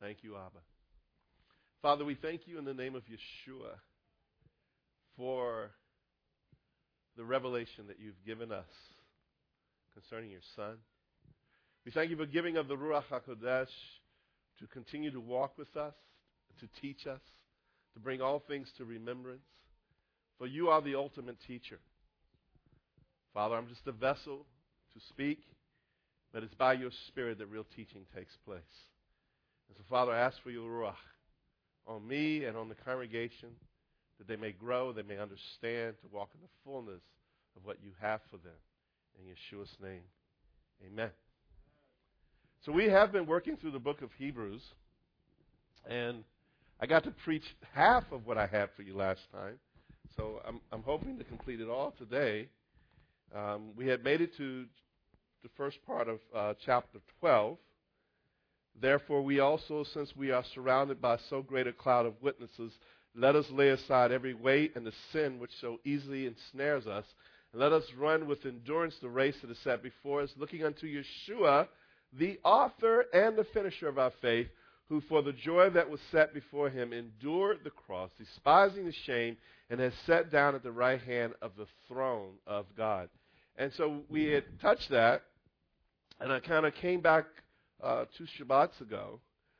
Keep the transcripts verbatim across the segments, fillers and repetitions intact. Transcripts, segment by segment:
Thank you, Abba. Father, we thank you in the name of Yeshua for the revelation that you've given us concerning your Son. We thank you for giving of the Ruach HaKodesh to continue to walk with us, to teach us, to bring all things to remembrance. For you are the ultimate teacher. Father, I'm just a vessel to speak, but it's by your Spirit that real teaching takes place. And so, Father, I ask for your Ruach on me and on the congregation, that they may grow, they may understand, to walk in the fullness of what you have for them. In Yeshua's name, amen. So we have been working through the book of Hebrews, and I got to preach half of what I had for you last time, so I'm, I'm hoping to complete it all today. Um, we had made it to the first part of uh, chapter twelve. Therefore, we also, since we are surrounded by so great a cloud of witnesses, let us lay aside every weight and the sin which so easily ensnares us, and let us run with endurance the race that is set before us, looking unto Yeshua, the author and the finisher of our faith, who for the joy that was set before him endured the cross, despising the shame, and has sat down at the right hand of the throne of God. And so we had touched that, and I kind of came back uh, two Shabbats ago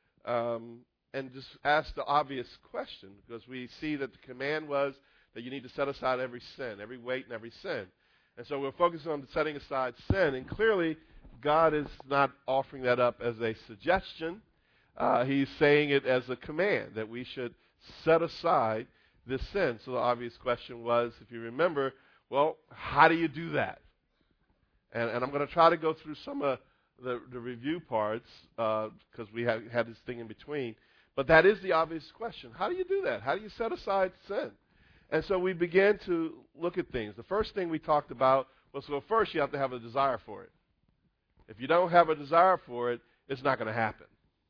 um, and just asked the obvious question, because we see that the command was that you need to set aside every sin, every weight and every sin. And so we're focusing on setting aside sin, and clearly God is not offering that up as a suggestion. Uh, he's saying it as a command, that we should set aside this sin. So the obvious question was, if you remember, well, how do you do that? And, and I'm going to try to go through some of the, the review parts, because uh, we have, had this thing in between. But that is the obvious question. How do you do that? How do you set aside sin? And so we began to look at things. The first thing we talked about was, well, first you have to have a desire for it. If you don't have a desire for it, it's not going to happen.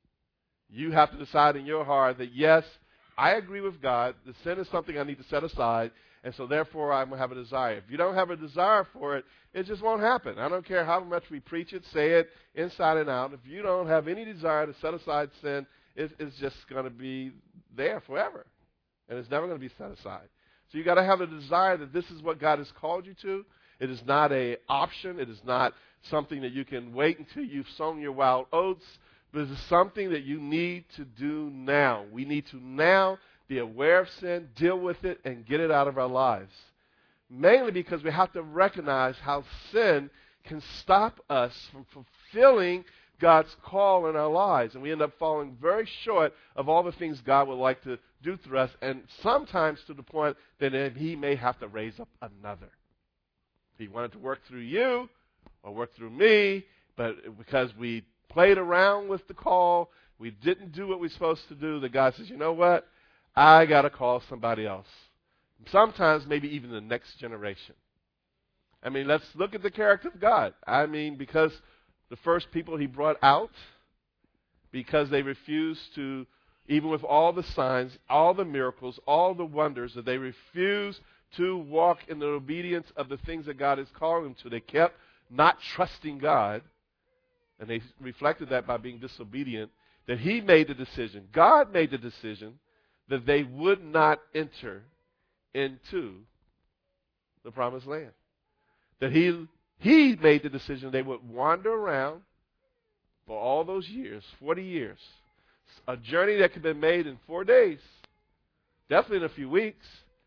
You have to decide in your heart that, yes, I agree with God. The sin is something I need to set aside, and so therefore I'm going to have a desire. If you don't have a desire for it, it just won't happen. I don't care how much we preach it, say it, inside and out. If you don't have any desire to set aside sin, it, it's just going to be there forever, and it's never going to be set aside. So you got to have a desire that this is what God has called you to. It is not an option. It is not something that you can wait until you've sown your wild oats, but it is something that you need to do now. We need to now be aware of sin, deal with it, and get it out of our lives. Mainly because we have to recognize how sin can stop us from fulfilling God's call in our lives. And we end up falling very short of all the things God would like to do through us, and sometimes to the point that he may have to raise up another. He wanted to work through you or work through me, but because we played around with the call, we didn't do what we're supposed to do, the God says, you know what? I got to call somebody else. Sometimes maybe even the next generation. I mean, let's look at the character of God. I mean, because the first people he brought out, because they refused to, even with all the signs, all the miracles, all the wonders, that they refused to walk in the obedience of the things that God is calling them to. They kept not trusting God, and they reflected that by being disobedient, that he made the decision, God made the decision, that they would not enter into the promised land. That he, he made the decision they would wander around for all those years, forty years. A journey that could have been made in four days, definitely in a few weeks.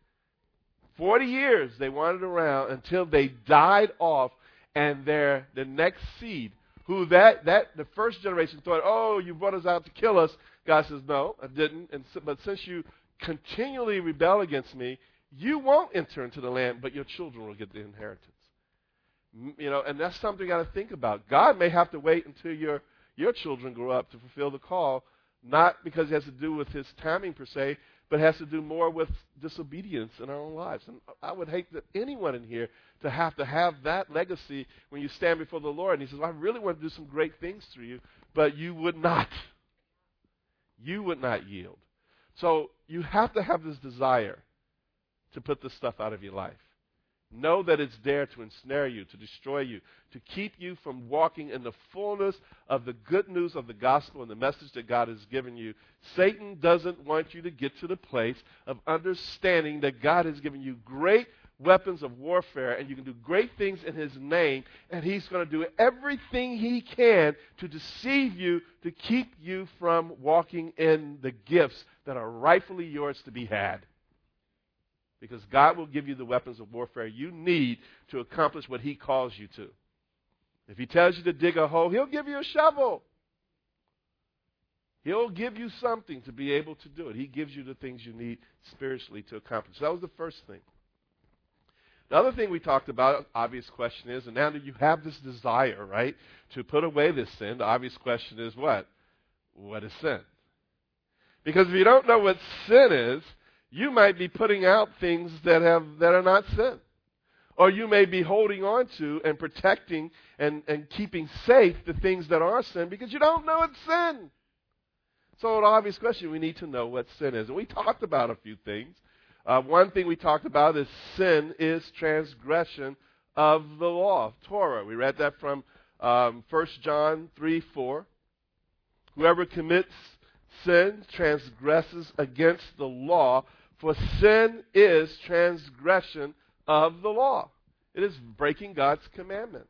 forty years they wandered around until they died off, and their the next seed, who that, that the first generation thought, oh, you brought us out to kill us. God says, no, I didn't. And so, but since you continually rebel against me, you won't enter into the land, but your children will get the inheritance. You know, and that's something you got to think about. God may have to wait until your your children grow up to fulfill the call, not because it has to do with his timing per se, but it has to do more with disobedience in our own lives. And I would hate that anyone in here to have to have that legacy when you stand before the Lord. And he says, well, I really want to do some great things through you, but you would not. You would not yield. So you have to have this desire to put this stuff out of your life. Know that it's there to ensnare you, to destroy you, to keep you from walking in the fullness of the good news of the gospel and the message that God has given you. Satan doesn't want you to get to the place of understanding that God has given you great weapons of warfare and you can do great things in his name, and he's going to do everything he can to deceive you, to keep you from walking in the gifts that are rightfully yours to be had. Because God will give you the weapons of warfare you need to accomplish what he calls you to. If he tells you to dig a hole, he'll give you a shovel. He'll give you something to be able to do it. He gives you the things you need spiritually to accomplish. That was the first thing. The other thing we talked about, obvious question is, and now that you have this desire, right, to put away this sin, the obvious question is what? What is sin? Because if you don't know what sin is, you might be putting out things that have that are not sin. Or you may be holding on to and protecting and, and keeping safe the things that are sin because you don't know it's sin. So an obvious question, we need to know what sin is. And we talked about a few things. Uh, one thing we talked about is sin is transgression of the law, of Torah. We read that from um, First John three four. Whoever commits sin transgresses against the law, for sin is transgression of the law. It is breaking God's commandments.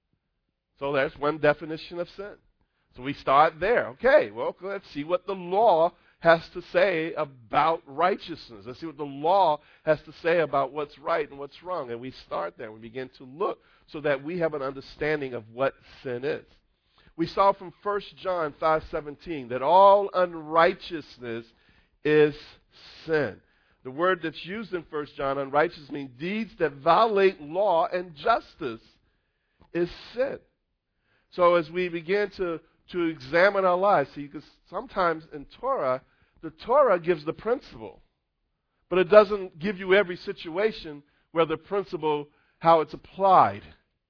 So that's one definition of sin. So we start there. Okay, well, let's see what the law has to say about righteousness. Let's see what the law has to say about what's right and what's wrong. And we start there. We begin to look so that we have an understanding of what sin is. We saw from First John five seventeen that all unrighteousness is sin. The word that's used in First John, unrighteous, means deeds that violate law and justice is sin. So as we begin to, to examine our lives, see, because sometimes in Torah, the Torah gives the principle, but it doesn't give you every situation where the principle, how it's applied.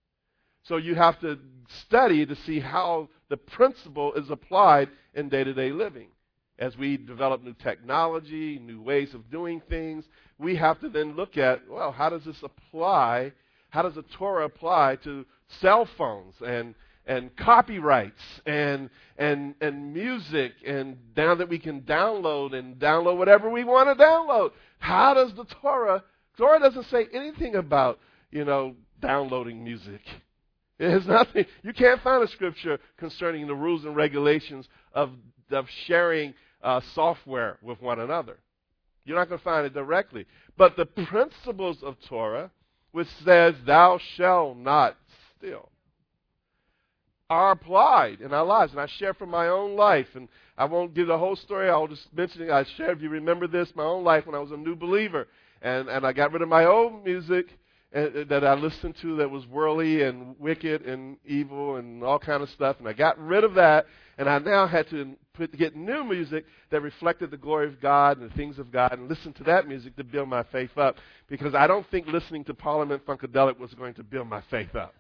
So you have to study to see how the principle is applied in day-to-day living. As we develop new technology, new ways of doing things, we have to then look at, well, how does this apply? How does the Torah apply to cell phones and and copyrights and and and music, and now that we can download and download whatever we want to download? How does the Torah? Torah doesn't say anything about, you know, downloading music. It has nothing. You can't find a scripture concerning the rules and regulations of of sharing Uh, software with one another. You're not going to find it directly. But the principles of Torah, which says, thou shalt not steal, are applied in our lives. And I share from my own life. And I won't give the whole story. I'll just mention it. I share, if you remember this, my own life when I was a new believer. And, and I got rid of my old music and, that I listened to that was worldly and wicked and evil and all kind of stuff. And I got rid of that. And I now had to put, get new music that reflected the glory of God and the things of God, and listen to that music to build my faith up. Because I don't think listening to Parliament Funkadelic was going to build my faith up.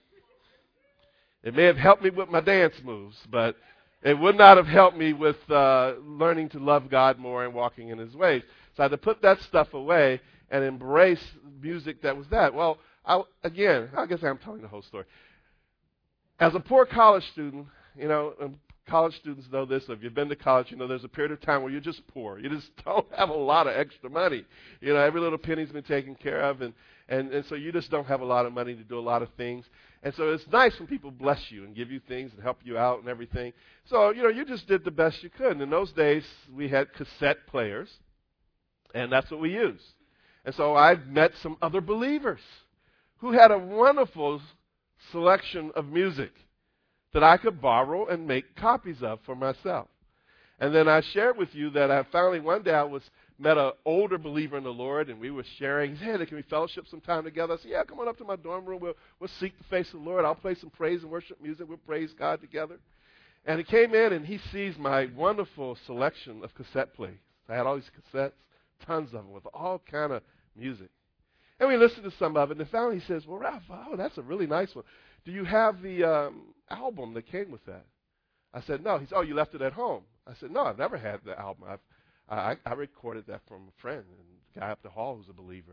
It may have helped me with my dance moves, but it would not have helped me with uh, learning to love God more and walking in his ways. So I had to put that stuff away and embrace music that was that. Well, I, again, I guess I'm telling the whole story. As a poor college student, you know, um, college students know this. If you've been to college, you know there's a period of time where you're just poor. You just don't have a lot of extra money. You know, every little penny's been taken care of, and, and, and so you just don't have a lot of money to do a lot of things. And so it's nice when people bless you and give you things and help you out and everything. So, you know, you just did the best you could. And in those days, we had cassette players, and that's what we used. And so I've met some other believers who had a wonderful selection of music that I could borrow and make copies of for myself. And then I shared with you that I finally one day I was met an older believer in the Lord, and we were sharing. He said, hey, can we fellowship some time together? I said, yeah, come on up to my dorm room. We'll, we'll seek the face of the Lord. I'll play some praise and worship music. We'll praise God together. And he came in, and he sees my wonderful selection of cassette plays. I had all these cassettes, tons of them, with all kind of music. And we listened to some of it, and finally he says, well, Ralph, oh, that's a really nice one. Do you have the um, album that came with that? I said, no. He said, oh, you left it at home. I said, no, I've never had the album. I've, I, I recorded that from a friend, and a guy up the hall who's a believer. And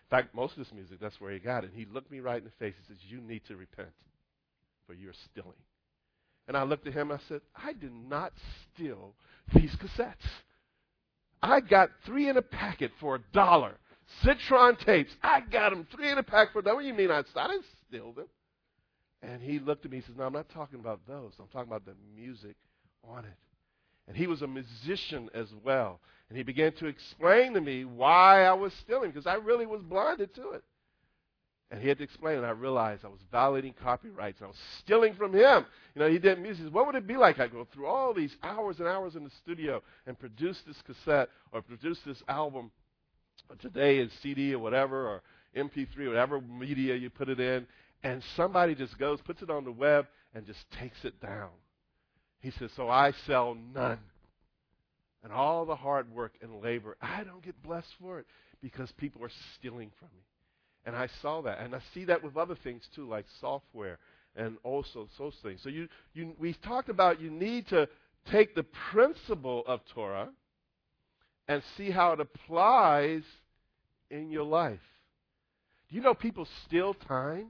In fact, most of this music, that's where he got it. He looked me right in the face. He says, you need to repent, for you're stealing. And I looked at him, I said, I did not steal these cassettes. I got three in a packet for a dollar. Citron tapes. I got them three in a pack for a dollar. What do you mean I, I didn't steal them? And he looked at me and says, no, I'm not talking about those. I'm talking about the music on it. And he was a musician as well. And he began to explain to me why I was stealing, because I really was blinded to it. And he had to explain, and I realized I was violating copyrights. I was stealing from him. You know, he did music. He says, what would it be like? I go through all these hours and hours in the studio and produce this cassette or produce this album. Today is C D or whatever, or M P three, whatever media you put it in, and somebody just goes, puts it on the web, and just takes it down. He says, so I sell none. And all the hard work and labor, I don't get blessed for it because people are stealing from me. And I saw that. And I see that with other things too, like software and also those things. So you, you, we've talked about you need to take the principle of Torah and see how it applies in your life. Do you know people steal time?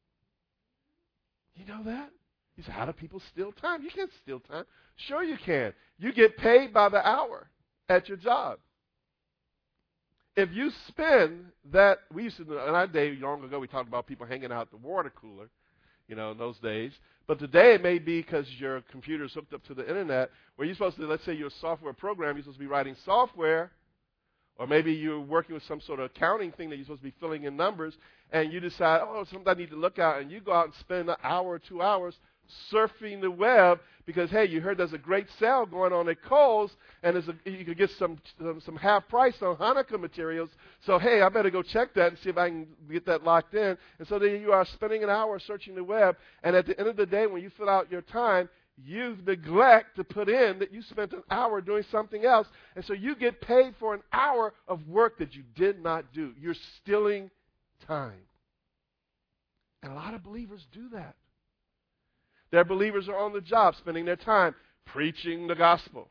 You know that? You say, how do people steal time? You can't steal time. Sure you can. You get paid by the hour at your job. If you spend that, we used to, in our day, long ago, we talked about people hanging out at the water cooler, you know, in those days. But today it may be because your computer's hooked up to the internet, where you're supposed to, let's say you're a software program, you're supposed to be writing software, or maybe you're working with some sort of accounting thing that you're supposed to be filling in numbers, and you decide, oh, something I need to look at, and you go out and spend an hour or two hours surfing the web because, hey, you heard there's a great sale going on at Kohl's, and there's a, you could get some, some some half price on Hanukkah materials. So, hey, I better go check that and see if I can get that locked in. And so then you are spending an hour searching the web, and at the end of the day, when you fill out your time, you neglect to put in that you spent an hour doing something else, and so you get paid for an hour of work that you did not do. You're stealing time. And a lot of believers do that. Their believers are on the job spending their time preaching the gospel.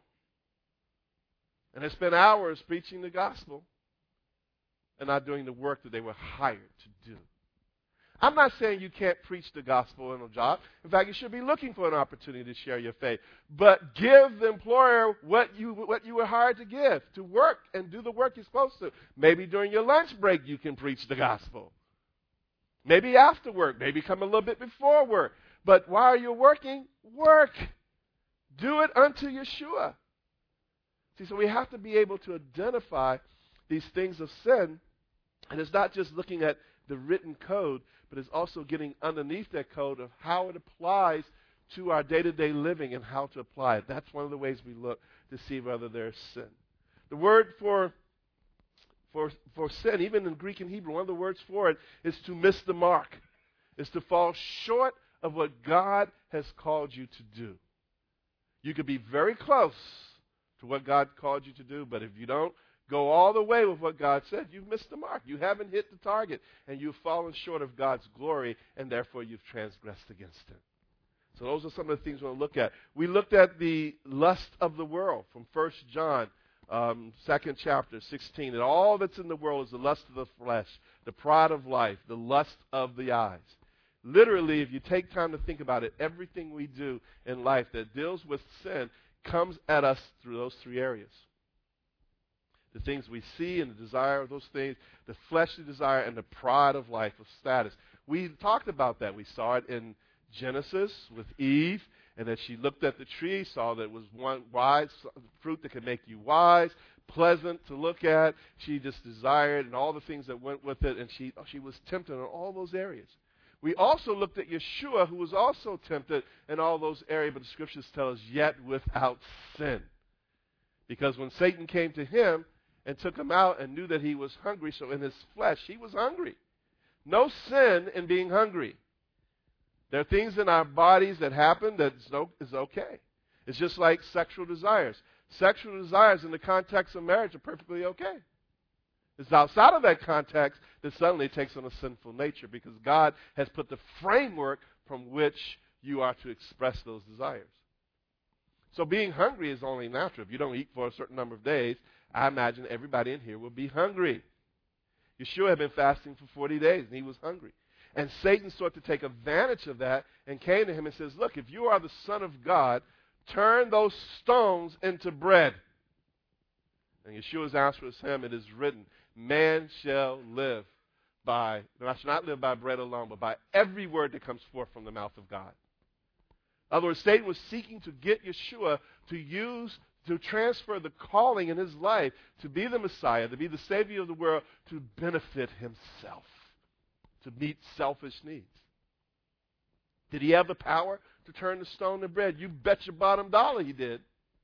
And they spend hours preaching the gospel and not doing the work that they were hired to do. I'm not saying you can't preach the gospel in a job. In fact, you should be looking for an opportunity to share your faith. But give the employer what you what you were hired to give, to work and do the work you're supposed to. Maybe during your lunch break you can preach the gospel. Maybe after work. Maybe come a little bit before work. But while you're working, work. Do it unto Yeshua. See, so we have to be able to identify these things of sin. And it's not just looking at the written code, but it's also getting underneath that code of how it applies to our day-to-day living and how to apply it. That's one of the ways we look to see whether there's sin. The word for, for, for sin, even in Greek and Hebrew, one of the words for it is to miss the mark, is to fall short of what God has called you to do. You could be very close to what God called you to do, but if you don't go all the way with what God said, you've missed the mark. You haven't hit the target, and you've fallen short of God's glory, and therefore you've transgressed against Him. So those are some of the things we want to look at. We looked at the lust of the world from First John, um, second chapter, sixteen. And all that's in the world is the lust of the flesh, the pride of life, the lust of the eyes. Literally, if you take time to think about it, everything we do in life that deals with sin comes at us through those three areas. The things we see and the desire of those things, the fleshly desire and the pride of life, of status. We talked about that. We saw it in Genesis with Eve, and that she looked at the tree, saw that it was one wise fruit that could make you wise, pleasant to look at. She just desired and all the things that went with it, and she she was tempted in all those areas. We also looked at Yeshua, who was also tempted in all those areas, but the scriptures tell us, yet without sin. Because when Satan came to him and took him out and knew that he was hungry, so in his flesh, he was hungry. No sin in being hungry. There are things in our bodies that happen that is, no, is okay. It's just like sexual desires. Sexual desires in the context of marriage are perfectly okay. It's outside of that context that suddenly it takes on a sinful nature, because God has put the framework from which you are to express those desires. So being hungry is only natural. If you don't eat for a certain number of days, I imagine everybody in here will be hungry. Yeshua had been fasting for forty days, and he was hungry. And Satan sought to take advantage of that and came to him and says, look, if you are the Son of God, turn those stones into bread. And Yeshua's answer was him, it is written, man shall live by, I shall not live by bread alone, but by every word that comes forth from the mouth of God. In other words, Satan was seeking to get Yeshua to use, to transfer the calling in his life to be the Messiah, to be the Savior of the world, to benefit himself, to meet selfish needs. Did he have the power to turn the stone to bread? You bet your bottom dollar he did.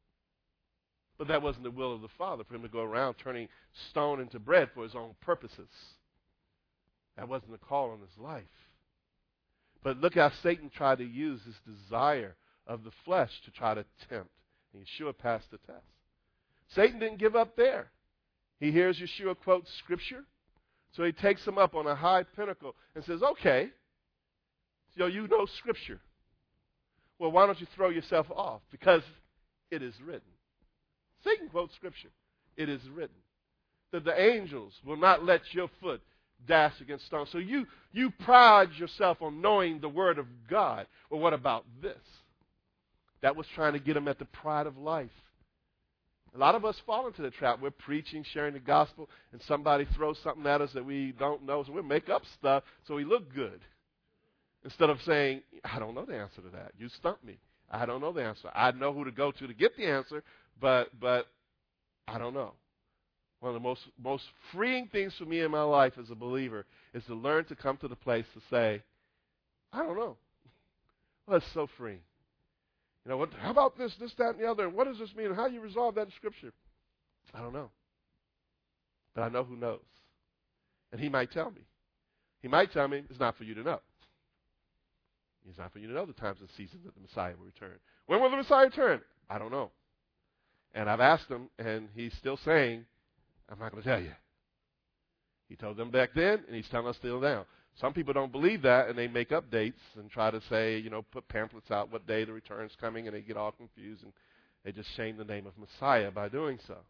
But that wasn't the will of the Father, for him to go around turning stone into bread for his own purposes. That wasn't the call on his life. But look how Satan tried to use his desire of the flesh to try to tempt. And Yeshua passed the test. Satan didn't give up there. He hears Yeshua quote Scripture. So he takes him up on a high pinnacle and says, okay, so you know Scripture. Well, why don't you throw yourself off? Because it is written. Satan quotes Scripture. It is written that the angels will not let your foot dash against stone. So you, you pride yourself on knowing the Word of God. Well, what about this? That was trying to get him at the pride of life. A lot of us fall into the trap. We're preaching, sharing the gospel, and somebody throws something at us that we don't know. So we make up stuff so we look good. Instead of saying, I don't know the answer to that. You stumped me. I don't know the answer. I know who to go to to get the answer, but but I don't know. One of the most, most freeing things for me in my life as a believer is to learn to come to the place to say, I don't know. Well, that's so freeing. You know, what, how about this, this, that, and the other? And what does this mean? And how do you resolve that in Scripture? I don't know. But I know who knows. And he might tell me. He might tell me it's not for you to know. It's not for you to know the times and seasons that the Messiah will return. When will the Messiah return? I don't know. And I've asked him, and he's still saying, I'm not going to tell you. He told them back then, and he's telling us still now. Some people don't believe that, and they make up dates and try to say, you know, put pamphlets out what day the return's coming, and they get all confused, and they just shame the name of Messiah by doing so.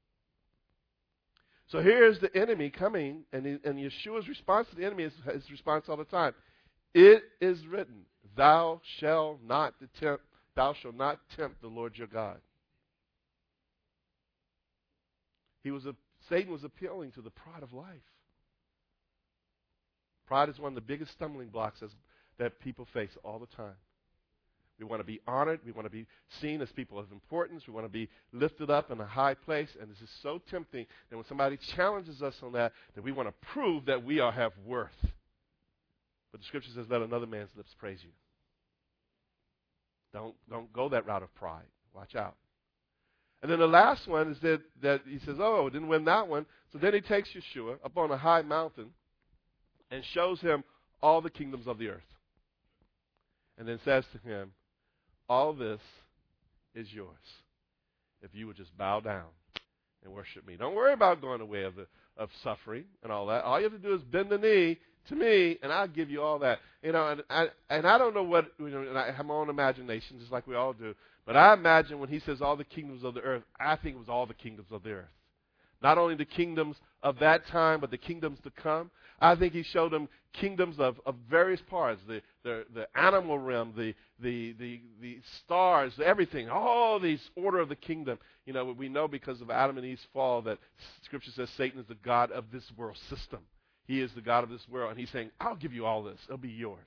So here's the enemy coming, and, he, and Yeshua's response to the enemy is his response all the time. It is written, thou shalt not tempt, thou shalt not tempt the Lord your God. He was a, Satan was appealing to the pride of life. Pride is one of the biggest stumbling blocks as, that people face all the time. We want to be honored. We want to be seen as people of importance. We want to be lifted up in a high place. And this is so tempting that when somebody challenges us on that, that we want to prove that we are, have worth. But the Scripture says, let another man's lips praise you. Don't, don't go that route of pride. Watch out. And then the last one is that, that he says, oh, didn't win that one. So then he takes Yeshua up on a high mountain and shows him all the kingdoms of the earth. And then says to him, all this is yours if you would just bow down and worship me. Don't worry about going the way of, the, of suffering and all that. All you have to do is bend the knee to me, and I'll give you all that. You know, and I, and I don't know what, you know, and I have my own imagination, just like we all do. But I imagine when he says all the kingdoms of the earth, I think it was all the kingdoms of the earth. Not only the kingdoms of that time, but the kingdoms to come. I think he showed them kingdoms of, of various parts, the, the, the animal realm, the, the, the, the stars, everything, all these order of the kingdom. You know, we know because of Adam and Eve's fall that Scripture says Satan is the god of this world system. He is the god of this world, and he's saying, I'll give you all this. It'll be yours.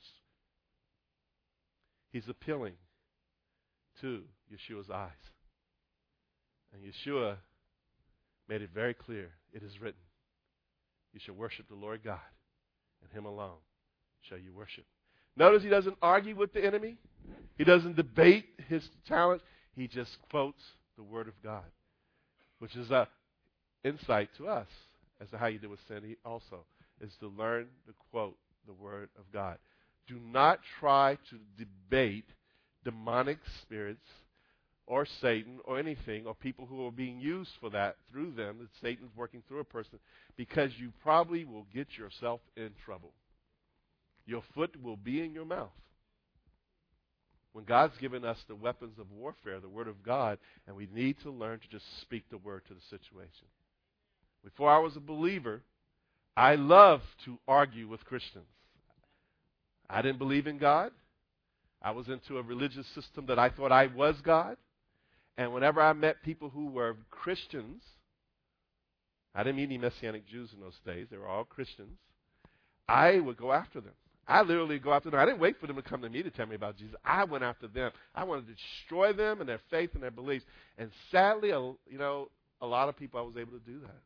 He's appealing to Yeshua's eyes. And Yeshua made it very clear. It is written. You shall worship the Lord God, and him alone shall you worship. Notice he doesn't argue with the enemy. He doesn't debate his challenge. He just quotes the Word of God, which is an insight to us as to how you deal with sin also, is to learn to quote the Word of God. Do not try to debate demonic spirits or Satan or anything or people who are being used for that through them, that Satan's working through a person, because you probably will get yourself in trouble. Your foot will be in your mouth. When God's given us the weapons of warfare, the Word of God, and we need to learn to just speak the Word to the situation. Before I was a believer, I love to argue with Christians. I didn't believe in God. I was into a religious system that I thought I was God. And whenever I met people who were Christians, I didn't meet any Messianic Jews in those days. They were all Christians. I would go after them. I literally go after them. I didn't wait for them to come to me to tell me about Jesus. I went after them. I wanted to destroy them and their faith and their beliefs. And sadly, you know, a lot of people I was able to do that.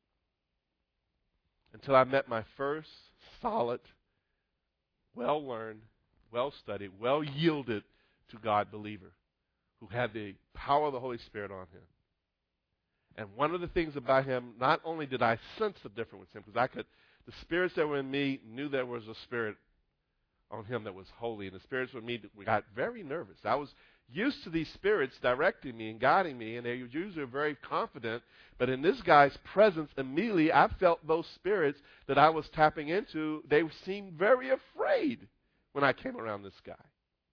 Until I met my first solid, well-learned, well-studied, well-yielded to God believer who had the power of the Holy Spirit on him. And one of the things about him, not only did I sense the difference with him, because I could, the spirits that were in me knew there was a spirit on him that was holy, and the spirits in me got very nervous. I was used to these spirits directing me and guiding me, and they usually very confident. But in this guy's presence, immediately I felt those spirits that I was tapping into. They seemed very afraid when I came around this guy.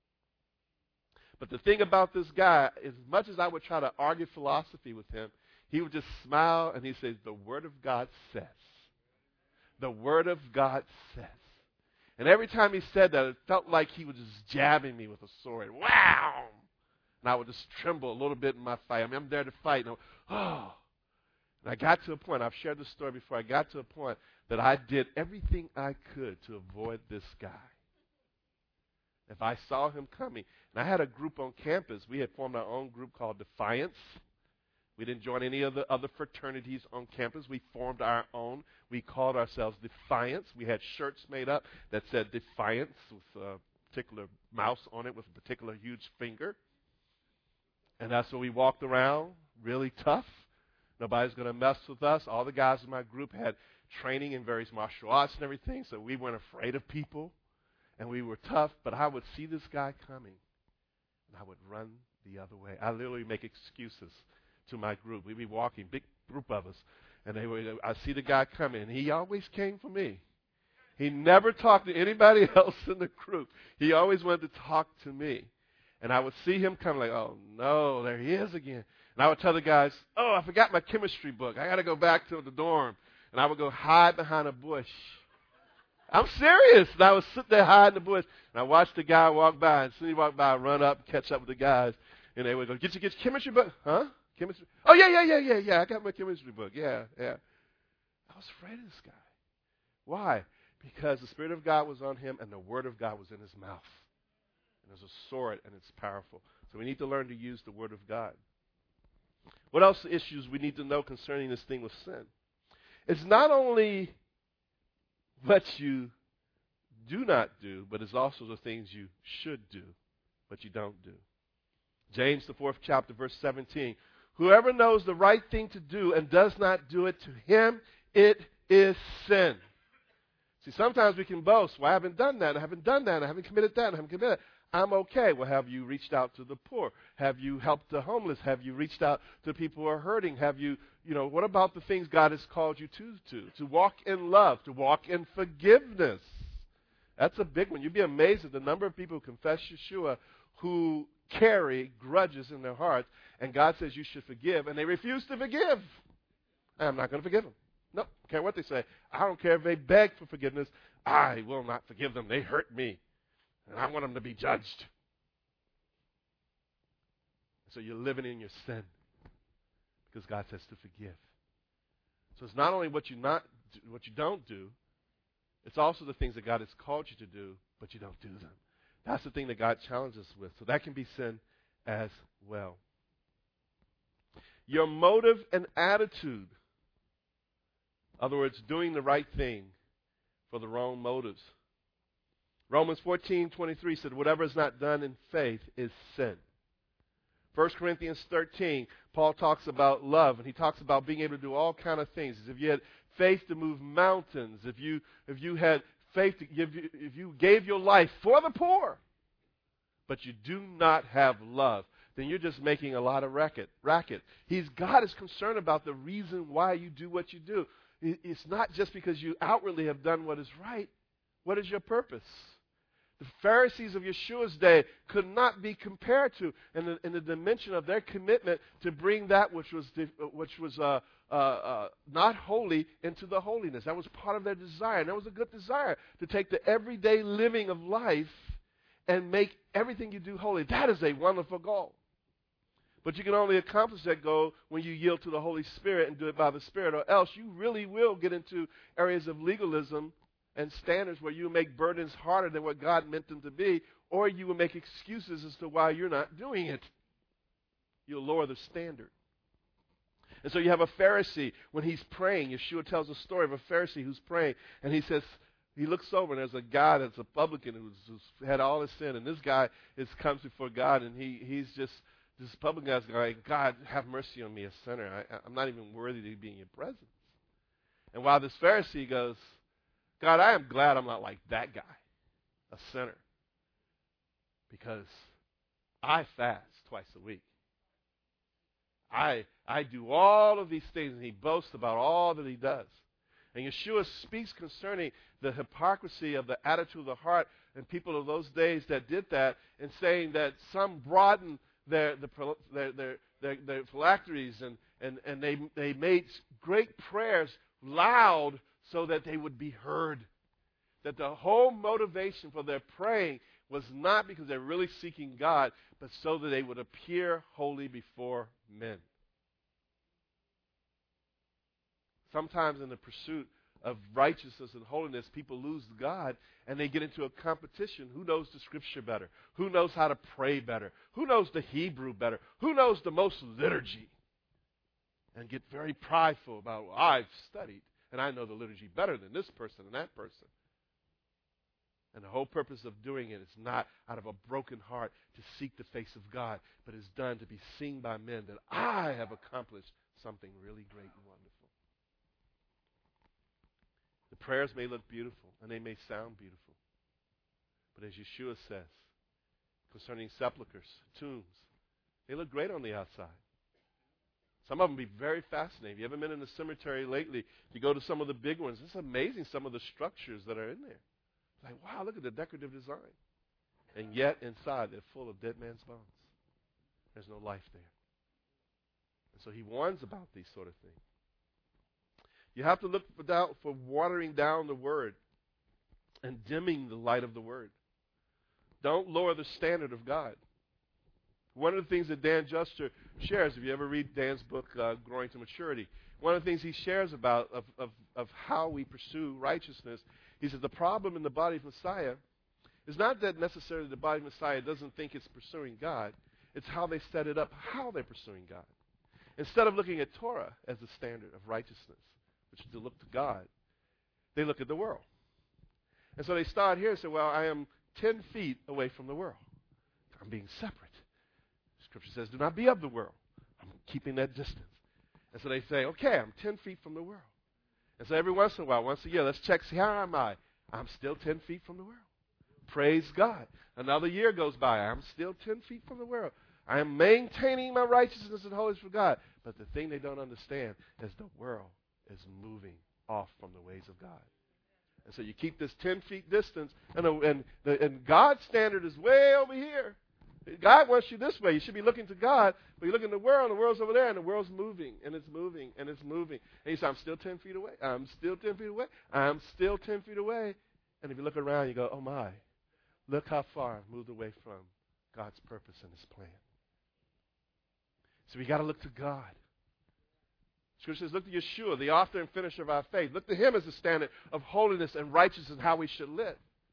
But the thing about this guy, as much as I would try to argue philosophy with him, he would just smile and he says, the Word of God says. The Word of God says. And every time he said that, it felt like he was just jabbing me with a sword. Wow! And I would just tremble a little bit in my fight. I mean, I'm there to fight. And, oh. And I got to a point, I've shared this story before, I got to a point that I did everything I could to avoid this guy. If I saw him coming, and I had a group on campus, we had formed our own group called Defiance. We didn't join any of the other fraternities on campus. We formed our own. We called ourselves Defiance. We had shirts made up that said Defiance with a particular mouse on it with a particular huge finger. And that's what we walked around, really tough. Nobody's going to mess with us. All the guys in my group had training in various martial arts and everything, so we weren't afraid of people. And we were tough, but I would see this guy coming, and I would run the other way. I literally make excuses to my group. We'd be walking, big group of us, and they would, I see the guy coming, and he always came for me. He never talked to anybody else in the group. He always wanted to talk to me. And I would see him come like, oh, no, there he is again. And I would tell the guys, oh, I forgot my chemistry book. I got to go back to the dorm. And I would go hide behind a bush. I'm serious. And I would sit there hide in the bush, and I watched the guy walk by. And as soon as he walked by, I'd run up and catch up with the guys. And they would go, get your, get your chemistry book? Huh? Chemistry? Oh, yeah, yeah, yeah, yeah, yeah. I got my chemistry book. Yeah, yeah. I was afraid of this guy. Why? Because the Spirit of God was on him, and the Word of God was in his mouth. And there's a sword, and it's powerful. So we need to learn to use the Word of God. What else issues we need to know concerning this thing with sin? It's not only what you do not do, but it's also the things you should do, but you don't do. James, the fourth chapter, verse seventeen. Whoever knows the right thing to do and does not do it, to him it is sin. See, sometimes we can boast, well, I haven't done that, I haven't done that, I haven't committed that, I haven't committed that. I'm okay. Well, have you reached out to the poor? Have you helped the homeless? Have you reached out to people who are hurting? Have you, you know, what about the things God has called you to, to? To walk in love, to walk in forgiveness. That's a big one. You'd be amazed at the number of people who confess Yeshua who carry grudges in their hearts, and God says you should forgive, and they refuse to forgive. I'm not going to forgive them. No, nope, don't care what they say. I don't care if they beg for forgiveness. I will not forgive them. They hurt me. And I want them to be judged. So you're living in your sin because God says to forgive. So it's not only what you not do, what you don't do, it's also the things that God has called you to do, but you don't do them. That's the thing that God challenges us with. So that can be sin as well. Your motive and attitude. In other words, doing the right thing for the wrong motives. Romans fourteen twenty-three said, whatever is not done in faith is sin. First Corinthians thirteen, Paul talks about love, and he talks about being able to do all kinds of things. If you had faith to move mountains, if you if you had faith to give, if you gave your life for the poor, but you do not have love, then you're just making a lot of racket. Racket. He's God is concerned about the reason why you do what you do. It's not just because you outwardly have done what is right. What is your purpose? The Pharisees of Yeshua's day could not be compared to in the, in the dimension of their commitment to bring that which was which was uh, uh, uh, not holy into the holiness. That was part of their desire, and that was a good desire to take the everyday living of life and make everything you do holy. That is a wonderful goal. But you can only accomplish that goal when you yield to the Holy Spirit and do it by the Spirit, or else you really will get into areas of legalism and standards where you make burdens harder than what God meant them to be, or you will make excuses as to why you're not doing it. You'll lower the standard. And so you have a Pharisee, when he's praying, Yeshua tells a story of a Pharisee who's praying, and he says, he looks over, and there's a guy that's a publican who's, who's had all his sin, and this guy is comes before God, and he he's just, this publican guy's going, God, have mercy on me, a sinner. I, I'm not even worthy to be in your presence. And while this Pharisee goes, God, I am glad I'm not like that guy, a sinner, because I fast twice a week. I I do all of these things, and he boasts about all that he does. And Yeshua speaks concerning the hypocrisy of the attitude of the heart and people of those days that did that, and saying that some broadened their the, their, their, their, their phylacteries, and, and, and they, they made great prayers loud so that they would be heard. That the whole motivation for their praying was not because they're really seeking God, but so that they would appear holy before men. Sometimes in the pursuit of righteousness and holiness, people lose God, and they get into a competition. Who knows the Scripture better? Who knows how to pray better? Who knows the Hebrew better? Who knows the most liturgy? And get very prideful about, well, I've studied, and I know the liturgy better than this person and that person. And the whole purpose of doing it is not out of a broken heart to seek the face of God, but is done to be seen by men that I have accomplished something really great and wonderful. The prayers may look beautiful, and they may sound beautiful. But as Yeshua says, concerning sepulchres, tombs, they look great on the outside. Some of them be very fascinating. If you haven't been in the cemetery lately, you go to some of the big ones. It's amazing some of the structures that are in there. Like, wow, look at the decorative design. And yet, inside, they're full of dead man's bones. There's no life there. And so he warns about these sort of things. You have to look for, down, for watering down the Word and dimming the light of the Word. Don't lower the standard of God. One of the things that Dan Juster shares, if you ever read Dan's book, uh, Growing to Maturity, one of the things he shares about of, of, of how we pursue righteousness, he says the problem in the body of Messiah is not that necessarily the body of Messiah doesn't think it's pursuing God. It's how they set it up, how they're pursuing God. Instead of looking at Torah as the standard of righteousness, which is to look to God, they look at the world. And so they start here and say, well, I am ten feet away from the world. I'm being separate. Scripture says, do not be of the world. I'm keeping that distance. And so they say, okay, I'm ten feet from the world. And so every once in a while, once a year, let's check, see, how am I? I'm still ten feet from the world. Praise God. Another year goes by. I'm still ten feet from the world. I am maintaining my righteousness and holiness for God. But the thing they don't understand is the world is moving off from the ways of God. And so you keep this ten feet distance, and, and, the, and God's standard is way over here. God wants you this way. You should be looking to God, but you look in the world, and the world's over there, and the world's moving, and it's moving, and it's moving. And you say, I'm still ten feet away. I'm still ten feet away. I'm still ten feet away. And if you look around, you go, oh, my. Look how far I've moved away from God's purpose and His plan. So we got to look to God. Scripture says, look to Yeshua, the author and finisher of our faith. Look to Him as the standard of holiness and righteousness and how we should live.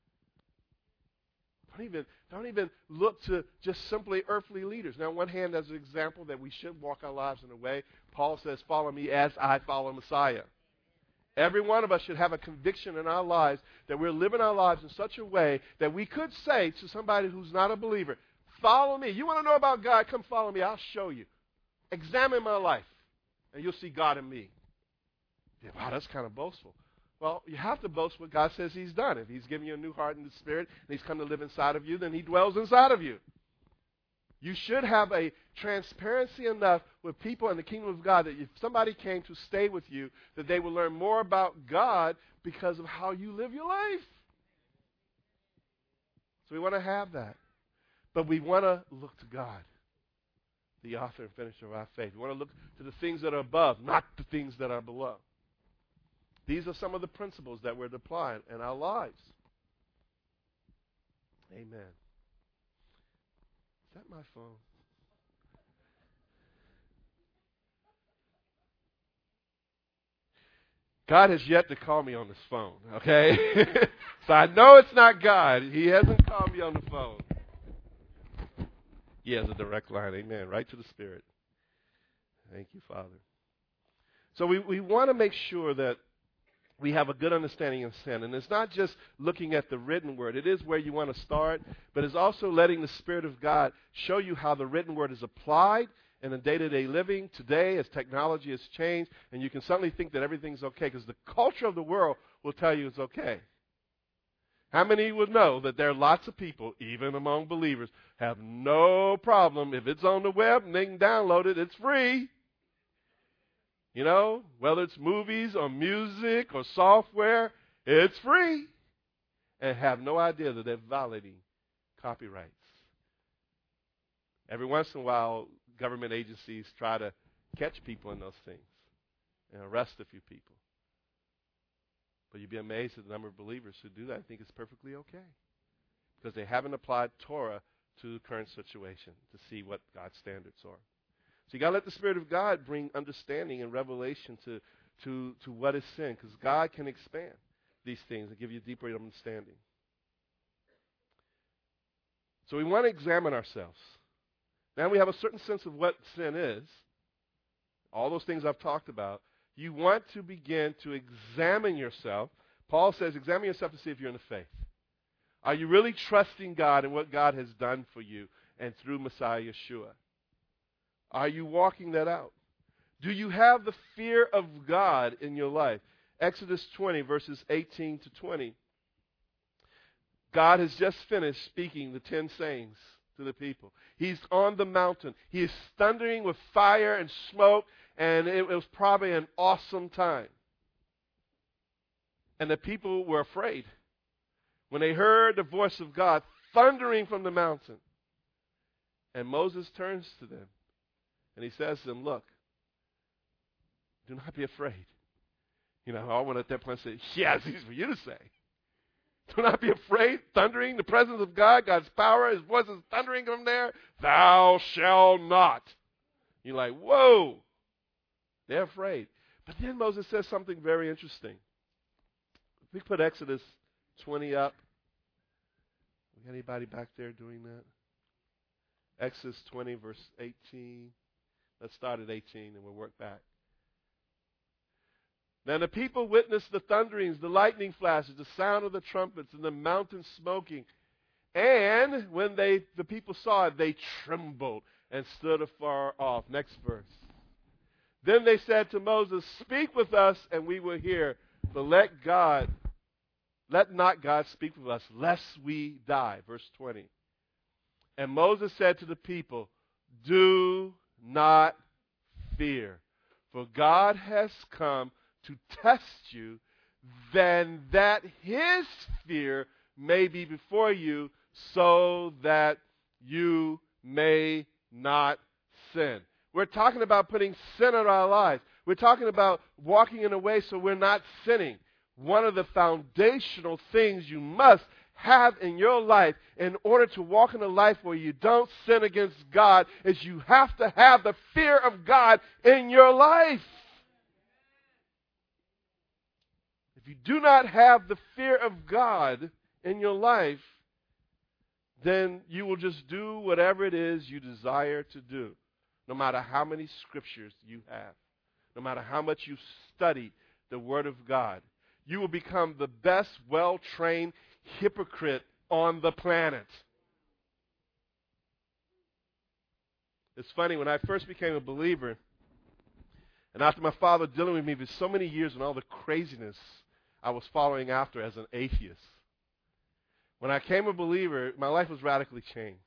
Don't even, don't even look to just simply earthly leaders. Now, on one hand, as an example that we should walk our lives in a way, Paul says, follow me as I follow Messiah. Every one of us should have a conviction in our lives that we're living our lives in such a way that we could say to somebody who's not a believer, follow me. You want to know about God? Come follow me. I'll show you. Examine my life, and you'll see God in me. Yeah, wow, that's kind of boastful. Well, you have to boast what God says He's done. If He's given you a new heart and the Spirit, and He's come to live inside of you, then He dwells inside of you. You should have a transparency enough with people in the kingdom of God that if somebody came to stay with you, that they would learn more about God because of how you live your life. So we want to have that. But we want to look to God, the author and finisher of our faith. We want to look to the things that are above, not the things that are below. These are some of the principles that we're applying in our lives. Amen. Is that my phone? God has yet to call me on this phone, okay? So I know it's not God. He hasn't called me on the phone. He has a direct line, amen, right to the Spirit. Thank you, Father. So we, we want to make sure that we have a good understanding of sin. And it's not just looking at the written word. It is where you want to start, but it's also letting the Spirit of God show you how the written word is applied in the day-to-day living today as technology has changed. And you can suddenly think that everything's okay because the culture of the world will tell you it's okay. How many would know that there are lots of people, even among believers, have no problem if it's on the web and they can download it, it's free. You know, whether it's movies or music or software, it's free. And have no idea that they're violating copyrights. Every once in a while, government agencies try to catch people in those things and arrest a few people. But you'd be amazed at the number of believers who do that. I think it's perfectly okay. Because they haven't applied Torah to the current situation to see what God's standards are. So you got to let the Spirit of God bring understanding and revelation to, to, to what is sin. Because God can expand these things and give you deeper understanding. So we want to examine ourselves. Now we have a certain sense of what sin is. All those things I've talked about. You want to begin to examine yourself. Paul says, examine yourself to see if you're in the faith. Are you really trusting God and what God has done for you and through Messiah Yeshua? Are you walking that out? Do you have the fear of God in your life? Exodus twenty, verses eighteen to twenty. God has just finished speaking the ten sayings to the people. He's on the mountain. He is thundering with fire and smoke. And it was probably an awesome time. And the people were afraid when they heard the voice of God thundering from the mountain. And Moses turns to them and he says to them, look, do not be afraid. You know, I went at that point and said, yeah, it's easy for you to say. Do not be afraid. Thundering, the presence of God, God's power, his voice is thundering from there. Thou shalt not. You're like, whoa. They're afraid. But then Moses says something very interesting. If we put Exodus twenty up. Anybody back there doing that? Exodus twenty, verse eighteen. Let's start at eighteen and we'll work back. Now the people witnessed the thunderings, the lightning flashes, the sound of the trumpets, and the mountain smoking. And when they the people saw it, they trembled and stood afar off. Next verse. Then they said to Moses, speak with us and we will hear, but let God, let not God speak with us, lest we die. Verse twenty. And Moses said to the people, do not fear, for God has come to test you, then that his fear may be before you, so that you may not sin. We're talking about putting sin in our lives. We're talking about walking in a way so we're not sinning. One of the foundational things you must have in your life in order to walk in a life where you don't sin against God is you have to have the fear of God in your life. If you do not have the fear of God in your life, then you will just do whatever it is you desire to do. No matter how many scriptures you have, no matter how much you've studied the Word of God, you will become the best well-trained hypocrite on the planet. It's funny, when I first became a believer, and after my father dealing with me for so many years and all the craziness I was following after as an atheist, when I became a believer, my life was radically changed.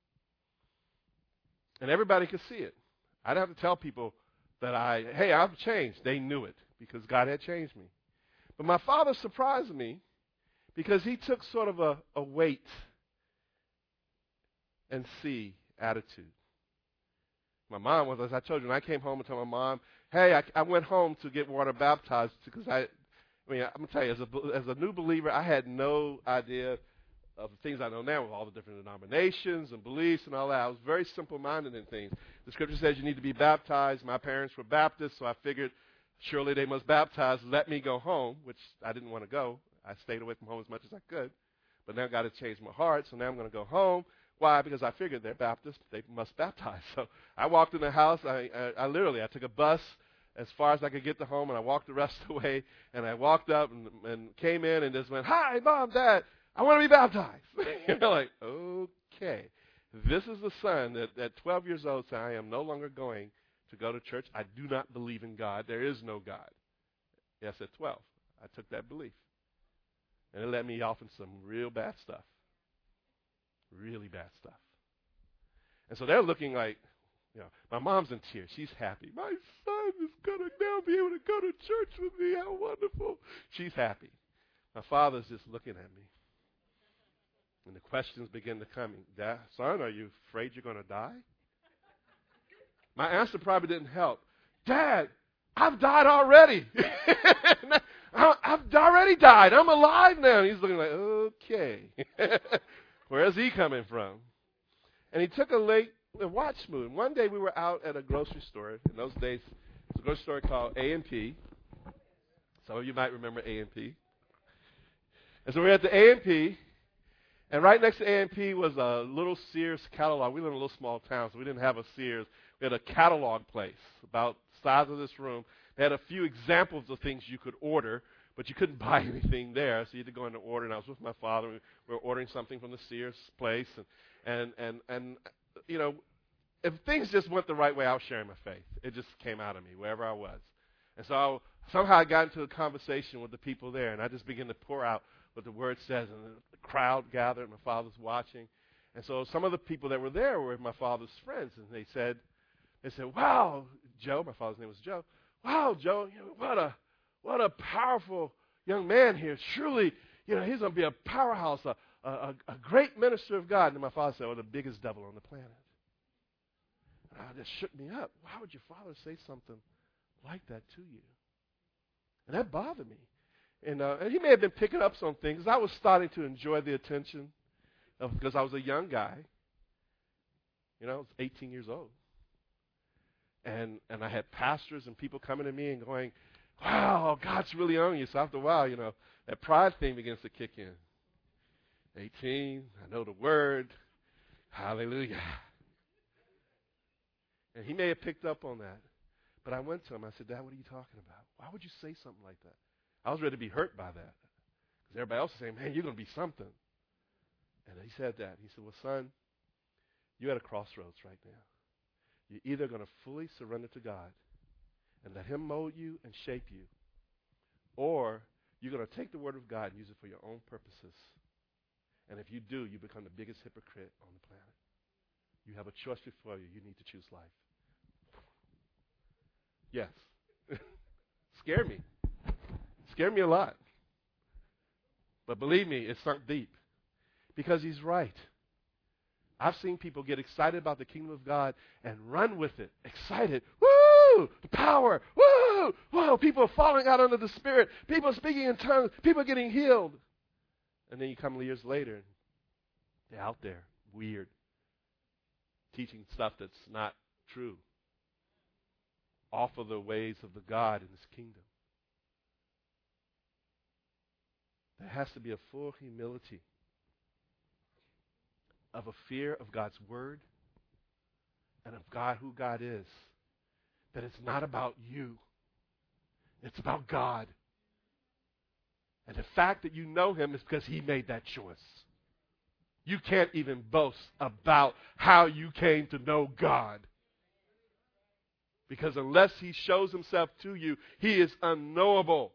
And everybody could see it. I didn't have to tell people that I, hey, I've changed. They knew it because God had changed me. But my father surprised me because he took sort of a, a weight and see attitude. My mom was, as I told you, when I came home and told my mom, hey, I, I went home to get water baptized because I, I mean, I'm going to tell you, as a, as a new believer, I had no idea of the things I know now with all the different denominations and beliefs and all that. I was very simple-minded in things. The scripture says you need to be baptized. My parents were Baptists, so I figured surely they must baptize. Let me go home, which I didn't want to go. I stayed away from home as much as I could. But now God has changed my heart, so now I'm going to go home. Why? Because I figured they're Baptists. They must baptize. So I walked in the house. I, I, I literally, I took a bus as far as I could get to home, and I walked the rest of the way. And I walked up and, and came in and just went, hi, Mom, Dad, I want to be baptized. You know, like, okay. This is the son that at twelve years old said, I am no longer going to go to church. I do not believe in God. There is no God. Yes, at twelve. I took that belief. And it led me off in some real bad stuff. Really bad stuff. And so they're looking like, you know, my mom's in tears. She's happy. My son is going to now be able to go to church with me. How wonderful. She's happy. My father's just looking at me. And the questions begin to come. Dad, son, are you afraid you're going to die? My answer probably didn't help. Dad, I've died already. I've already died. I'm alive now. And he's looking like, okay. Where's he coming from? And he took a late a watch mood. One day we were out at a grocery store. In those days, it was a grocery store called A and P. Some of you might remember A and P. And so we we're at the A and P. And right next to A and P was a little Sears catalog. We live in a little small town, so we didn't have a Sears. We had a catalog place about the size of this room. They had a few examples of things you could order, but you couldn't buy anything there, so you had to go in and order. And I was with my father. We were ordering something from the Sears place. And, and, and, and you know, if things just went the right way, I was sharing my faith. It just came out of me, wherever I was. And so I, somehow I got into a conversation with the people there, and I just began to pour out what the word says, and the crowd gathered, my father's watching. And so some of the people that were there were my father's friends, and they said, they said, wow, Joe, my father's name was Joe, wow, Joe, you know, what a what a powerful young man here. Surely, you know, he's going to be a powerhouse, a, a, a great minister of God. And my father said, well, the biggest devil on the planet. And that just shook me up. Why would your father say something like that to you? And that bothered me. And, uh, and he may have been picking up some things. I was starting to enjoy the attention of, because I was a young guy. You know, I was eighteen years old. And and I had pastors and people coming to me and going, wow, God's really on you. So after a while, you know, that pride thing begins to kick in. eighteen, I know the word. Hallelujah. And he may have picked up on that. But I went to him. I said, Dad, what are you talking about? Why would you say something like that? I was ready to be hurt by that. Because everybody else was saying, man, you're going to be something. And he said that. He said, well, son, you're at a crossroads right now. You're either going to fully surrender to God and let him mold you and shape you, or you're going to take the word of God and use it for your own purposes. And if you do, you become the biggest hypocrite on the planet. You have a choice before you. You need to choose life. Yes. Scared me. Scared me a lot. But believe me, it sunk deep. Because he's right. I've seen people get excited about the kingdom of God and run with it. Excited. Woo! The power. Woo! Whoa! People are falling out under the Spirit. People are speaking in tongues. People are getting healed. And then you come years later, and they're out there, weird, teaching stuff that's not true. Off of the ways of the God in his kingdom. There has to be a full humility of a fear of God's word and of God, who God is. That it's not about you. It's about God. And the fact that you know him is because he made that choice. You can't even boast about how you came to know God. Because unless he shows himself to you, he is unknowable.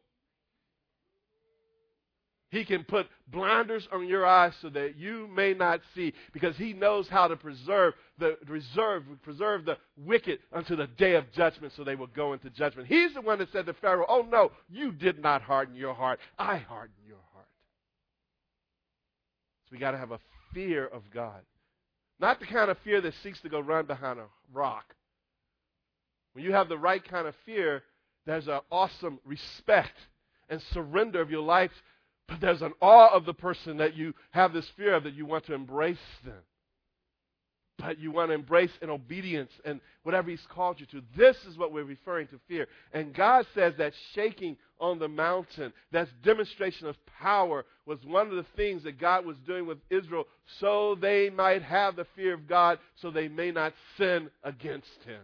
He can put blinders on your eyes so that you may not see, because he knows how to preserve the reserve, preserve the wicked unto the day of judgment, so they will go into judgment. He's the one that said to Pharaoh, oh no, you did not harden your heart. I hardened your heart. So we got to have a fear of God. Not the kind of fear that seeks to go run behind a rock. When you have the right kind of fear, there's an awesome respect and surrender of your life, but there's an awe of the person that you have this fear of, that you want to embrace them. But you want to embrace in obedience and whatever He's called you to. This is what we're referring to fear. And God says that shaking on the mountain, that demonstration of power, was one of the things that God was doing with Israel so they might have the fear of God, so they may not sin against Him.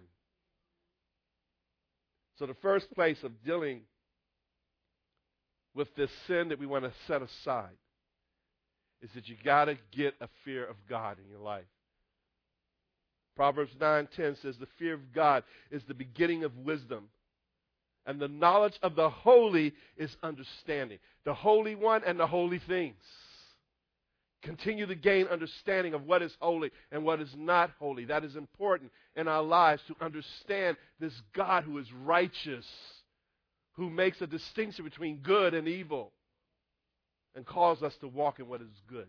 So the first place of dealing with this sin that we want to set aside is that you got to get a fear of God in your life. Proverbs nine ten says, the fear of God is the beginning of wisdom, and the knowledge of the holy is understanding. The Holy One and the holy things. Continue to gain understanding of what is holy and what is not holy. That is important in our lives, to understand this God who is righteous, who makes a distinction between good and evil, and calls us to walk in what is good.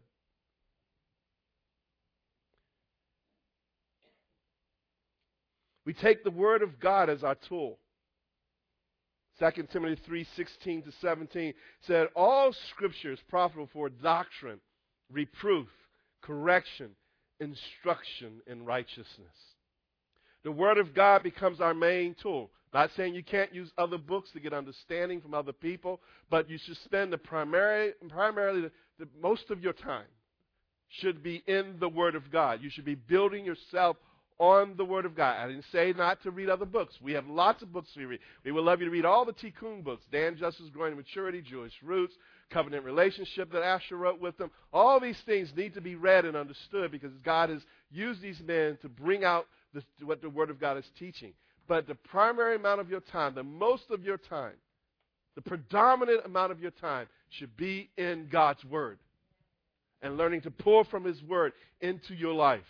We take the Word of God as our tool. Second Timothy three sixteen to seventeen said, all Scripture is profitable for doctrine, reproof, correction, instruction in righteousness. The Word of God becomes our main tool. Not saying you can't use other books to get understanding from other people, but you should spend the primary, primarily the, the most of your time should be in the Word of God. You should be building yourself on the Word of God. I didn't say not to read other books. We have lots of books we read. We would love you to read all the Tikkun books, Dan Justice, Growing in Maturity, Jewish Roots, Covenant Relationship that Asher wrote with them. All these things need to be read and understood because God has used these men to bring out this, what the Word of God is teaching. But the primary amount of your time, the most of your time, the predominant amount of your time should be in God's Word and learning to pour from His Word into your life.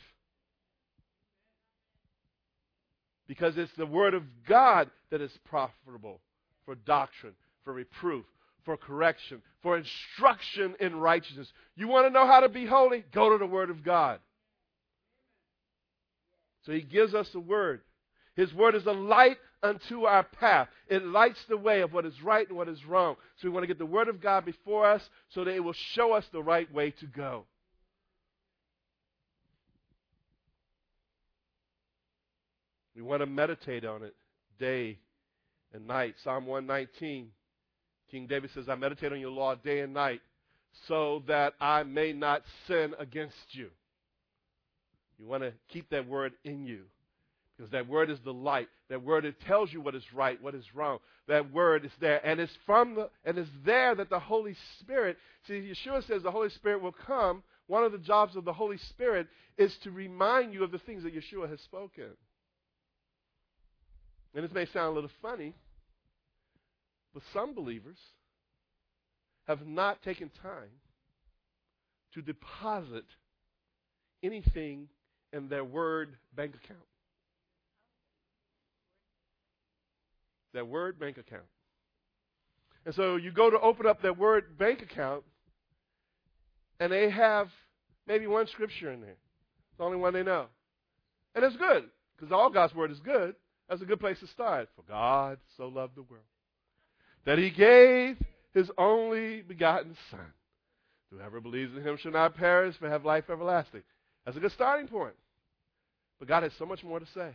Because it's the Word of God that is profitable for doctrine, for reproof, for correction, for instruction in righteousness. You want to know how to be holy? Go to the Word of God. So He gives us the Word. His Word is a light unto our path. It lights the way of what is right and what is wrong. So we want to get the Word of God before us so that it will show us the right way to go. We want to meditate on it day and night. Psalm one nineteen, King David says, I meditate on your law day and night so that I may not sin against you. You want to keep that word in you because that word is the light. That word, it tells you what is right, what is wrong. That word is there, and it's from the and it's there that the Holy Spirit, see, Yeshua says the Holy Spirit will come. One of the jobs of the Holy Spirit is to remind you of the things that Yeshua has spoken. And this may sound a little funny, but some believers have not taken time to deposit anything in their word bank account. Their word bank account. And so you go to open up their word bank account, and they have maybe one scripture in there. It's the only one they know. And it's good, because all God's word is good. That's a good place to start. For God so loved the world that He gave His only begotten Son. Whoever believes in Him shall not perish, but have life everlasting. That's a good starting point. But God has so much more to say.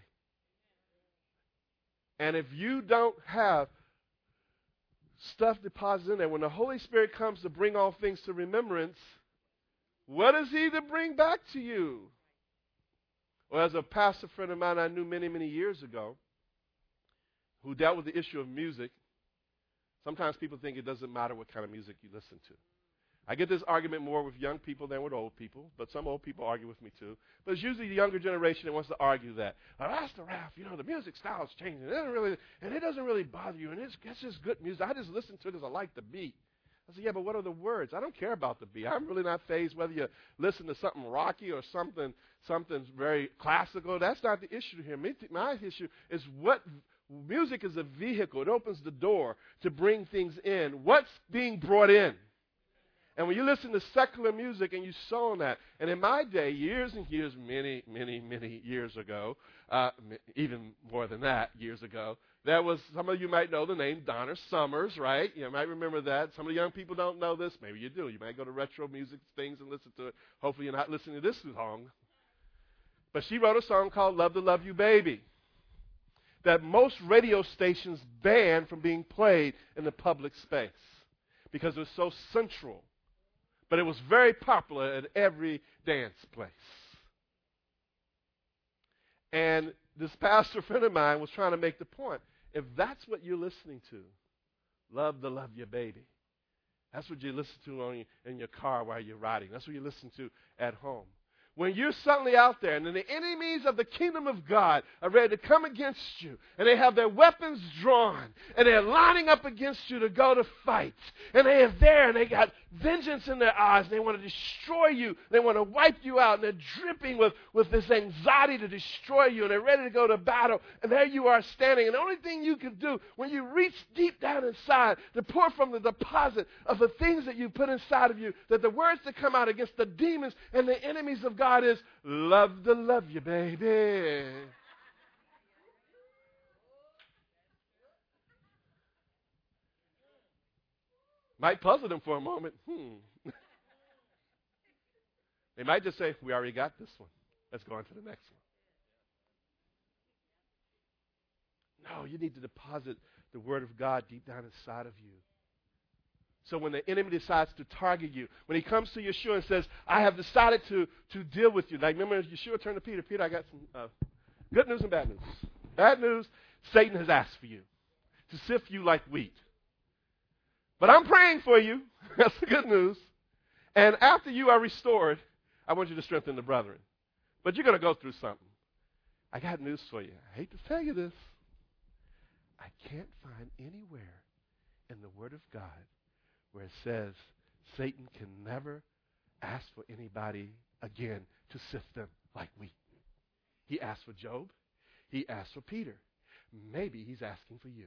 And if you don't have stuff deposited in there, when the Holy Spirit comes to bring all things to remembrance, what is He to bring back to you? Well, as a pastor friend of mine I knew many, many years ago, who dealt with the issue of music, sometimes people think it doesn't matter what kind of music you listen to. I get this argument more with young people than with old people, but some old people argue with me too. But it's usually the younger generation that wants to argue that. Well, Pastor Ralph, you know, the music style is changing. It doesn't really, and it doesn't really bother you, and it's, it's just good music. I just listen to it because I like the beat. I said, yeah, but what are the words? I don't care about the beat. I'm really not fazed whether you listen to something rocky or something something very classical. That's not the issue here. My issue is what music is a vehicle. It opens the door to bring things in. What's being brought in? And when you listen to secular music and you sow in that, and in my day, years and years, many, many, many years ago, uh, even more than that, years ago, there was, some of you might know the name Donna Summers, right? You might remember that. Some of the young people don't know this. Maybe you do. You might go to retro music things and listen to it. Hopefully you're not listening to this song. But she wrote a song called Love to Love You Baby that most radio stations banned from being played in the public space because it was so central. But it was very popular at every dance place. And this pastor friend of mine was trying to make the point. If that's what you're listening to, love to love your baby. That's what you listen to on your, in your car while you're riding. That's what you listen to at home. When you're suddenly out there and then the enemies of the kingdom of God are ready to come against you and they have their weapons drawn and they're lining up against you to go to fight and they are there and they got vengeance in their eyes and they want to destroy you, they want to wipe you out and they're dripping with, with this anxiety to destroy you and they're ready to go to battle and there you are standing and the only thing you can do when you reach deep down inside to pour from the deposit of the things that you put inside of you, that the words that come out against the demons and the enemies of God is love to love you, baby. Might puzzle them for a moment. Hmm. They might just say, we already got this one. Let's go on to the next one. No, you need to deposit the Word of God deep down inside of you. So when the enemy decides to target you, when he comes to Yeshua and says, I have decided to, to deal with you. Like, remember, Yeshua turned to Peter. Peter, I got some uh, good news and bad news. Bad news, Satan has asked for you to sift you like wheat. But I'm praying for you. That's the good news. And after you are restored, I want you to strengthen the brethren. But you're going to go through something. I got news for you. I hate to tell you this. I can't find anywhere in the Word of God where it says Satan can never ask for anybody again to sift them like wheat. He asked for Job. He asked for Peter. Maybe he's asking for you.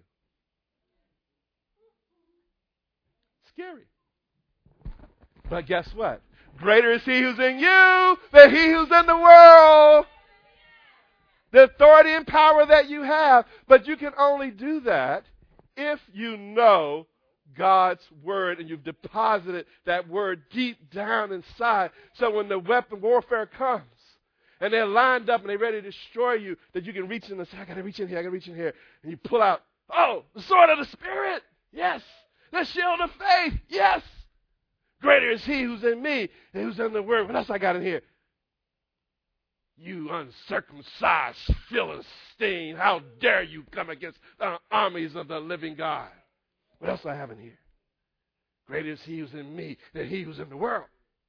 Scary. But guess what? Greater is he who's in you than he who's in the world. The authority and power that you have. But you can only do that if you know God's word and you've deposited that word deep down inside. So when the weapon warfare comes and they're lined up and they're ready to destroy you, that you can reach in and say, I got to reach in here, I got to reach in here. And you pull out, oh, the sword of the Spirit. Yes. The shield of faith. Yes. Greater is he who's in me and who's in the word. What else I got in here? You uncircumcised Philistine, how dare you come against the armies of the living God? What else do I have in here? Greater is he who's in me than he who's in the world.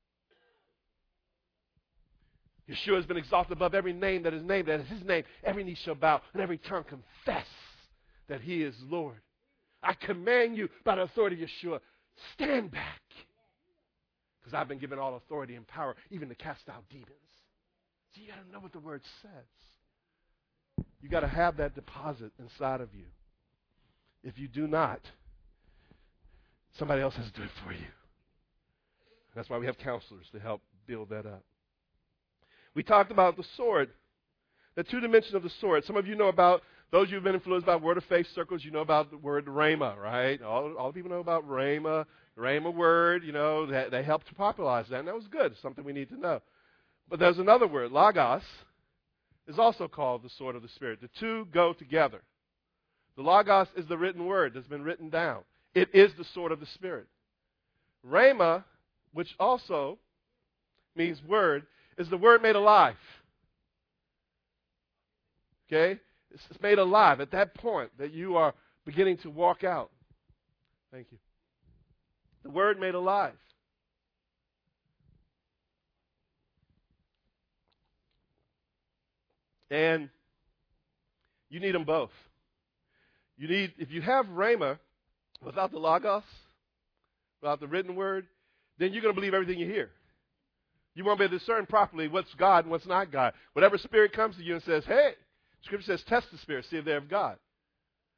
Yeshua has been exalted above every name that is named. That is his name. Every knee shall bow and every tongue confess that he is Lord. I command you by the authority of Yeshua, stand back. Because I've been given all authority and power even to cast out demons. So you got to know what the word says. You got to have that deposit inside of you. If you do not, somebody else has to do it for you. That's why we have counselors to help build that up. We talked about the sword, the two dimensions of the sword. Some of you know about, those of you who have been influenced by Word of Faith circles, you know about the word Rhema, right? All, all the people know about Rhema, Rhema word, you know, they, they helped to popularize that, and that was good, something we need to know. But there's another word, Logos, is also called the sword of the Spirit. The two go together. The Logos is the written word that's been written down. It is the sword of the Spirit. Rhema, which also means word, is the word made alive. Okay? It's made alive at that point that you are beginning to walk out. Thank you. The word made alive. And you need them both. You need, if you have Rhema without the Logos, without the written word, then you're going to believe everything you hear. You won't be able to discern properly what's God and what's not God. Whatever spirit comes to you and says, hey, Scripture says test the spirit, see if they're of God.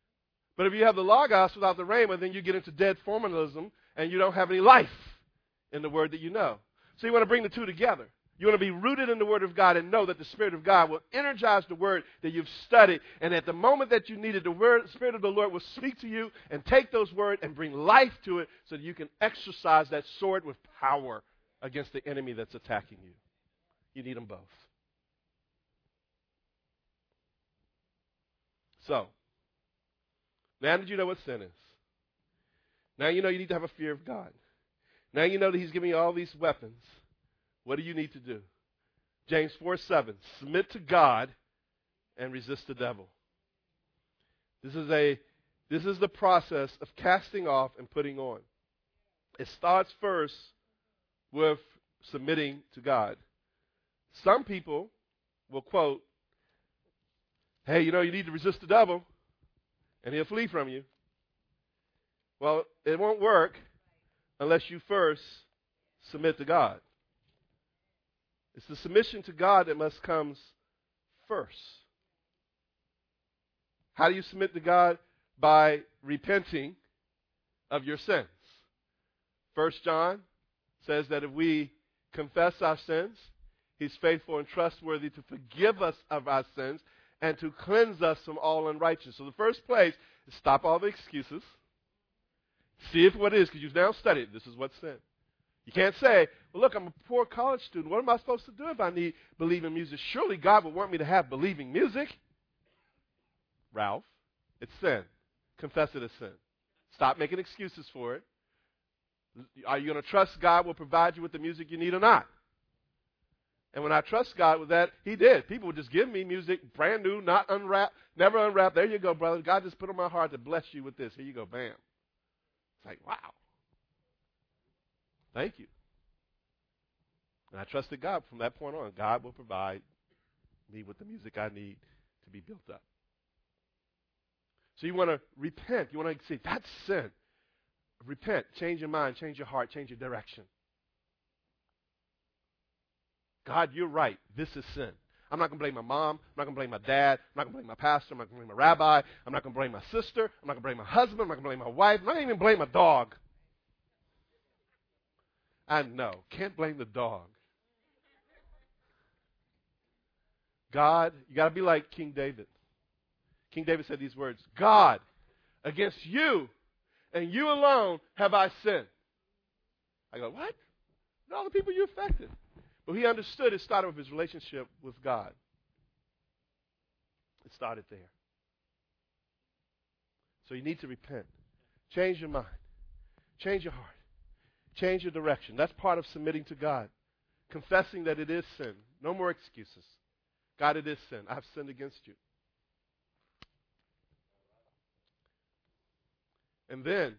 But if you have the Logos without the Rhema, then you get into dead formalism and you don't have any life in the word that you know. So you want to bring the two together. You want to be rooted in the Word of God and know that the Spirit of God will energize the Word that you've studied. And at the moment that you need it, the word, Spirit of the Lord will speak to you and take those words and bring life to it so that you can exercise that sword with power against the enemy that's attacking you. You need them both. So, now that you know what sin is, now you know you need to have a fear of God. Now you know that He's giving you all these weapons. What do you need to do? James four seven, submit to God and resist the devil. This is a this is the process of casting off and putting on. It starts first with submitting to God. Some people will quote, hey, you know, you need to resist the devil and he'll flee from you. Well, it won't work unless you first submit to God. It's the submission to God that must come first. How do you submit to God? By repenting of your sins. First John says that if we confess our sins, He's faithful and trustworthy to forgive us of our sins and to cleanse us from all unrighteousness. So the first place is stop all the excuses. See if what it is, because you've now studied. This is what's sin. You can't say, well, look, I'm a poor college student. What am I supposed to do if I need believing music? Surely God would want me to have believing music. Ralph, it's sin. Confess it as sin. Stop making excuses for it. Are you going to trust God will provide you with the music you need or not? And when I trust God with that, He did. People would just give me music, brand new, not unwrapped, never unwrapped. There you go, brother. God just put on my heart to bless you with this. Here you go, bam. It's like, wow. Thank you. And I trusted God from that point on. God will provide me with the music I need to be built up. So you want to repent. You want to say, that's sin. Repent. Change your mind. Change your heart. Change your direction. God, you're right. This is sin. I'm not going to blame my mom. I'm not going to blame my dad. I'm not going to blame my pastor. I'm not going to blame my rabbi. I'm not going to blame my sister. I'm not going to blame my husband. I'm not going to blame my wife. I'm not even blame my dog. I know. Can't blame the dog. God, you got to be like King David. King David said these words, God, against you and you alone have I sinned. I go, what? And all the people you affected. Well, he understood it started with his relationship with God. It started there. So you need to repent. Change your mind. Change your heart. Change your direction. That's part of submitting to God. Confessing that it is sin. No more excuses. God, it is sin. I have sinned against you. And then,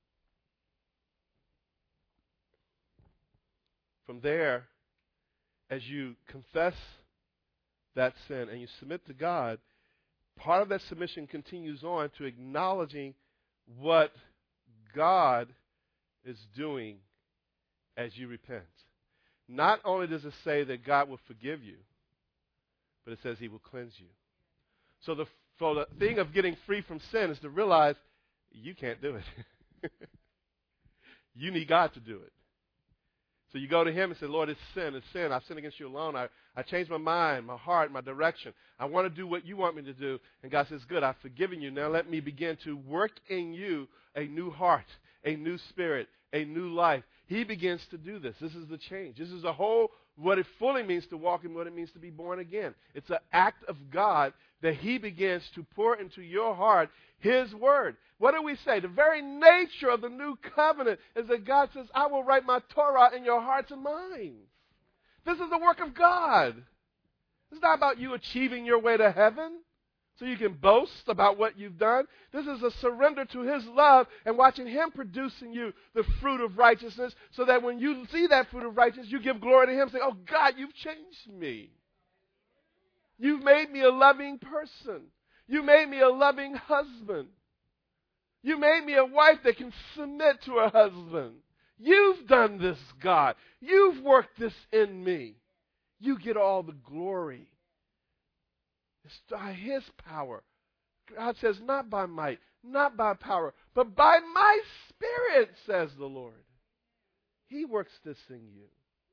from there, as you confess that sin and you submit to God, part of that submission continues on to acknowledging what God is doing as you repent. Not only does it say that God will forgive you, but it says He will cleanse you. So the, so the thing of getting free from sin is to realize you can't do it. You need God to do it. So you go to Him and say, Lord, it's sin, it's sin. I've sinned against you alone. I, I changed my mind, my heart, my direction. I want to do what you want me to do. And God says, good, I've forgiven you. Now let me begin to work in you a new heart, a new spirit, a new life. He begins to do this. This is the change. This is the whole, what it fully means to walk in what it means to be born again. It's an act of God that He begins to pour into your heart His word. What do we say? The very nature of the new covenant is that God says, I will write my Torah in your hearts and minds. This is the work of God. It's not about you achieving your way to heaven so you can boast about what you've done. This is a surrender to His love and watching Him produce in you the fruit of righteousness so that when you see that fruit of righteousness, you give glory to Him. Say, oh, God, you've changed me. You've made me a loving person. You made me a loving husband. You made me a wife that can submit to her husband. You've done this, God. You've worked this in me. You get all the glory. It's by His power. God says, not by might, not by power, but by my Spirit, says the Lord. He works this in you.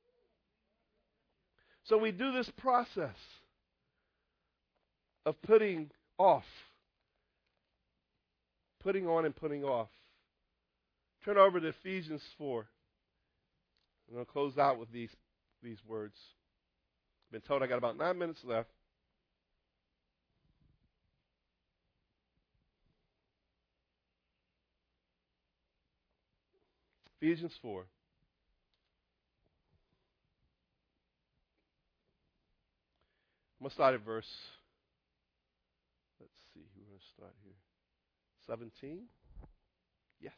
So we do this process of putting off, putting on and putting off. Turn over to Ephesians four. I'm going to close out with these, these words. I've been told I got about nine minutes left. Ephesians four. I'm going to start at verse, let's see, we're going to start here. seventeen? Yes.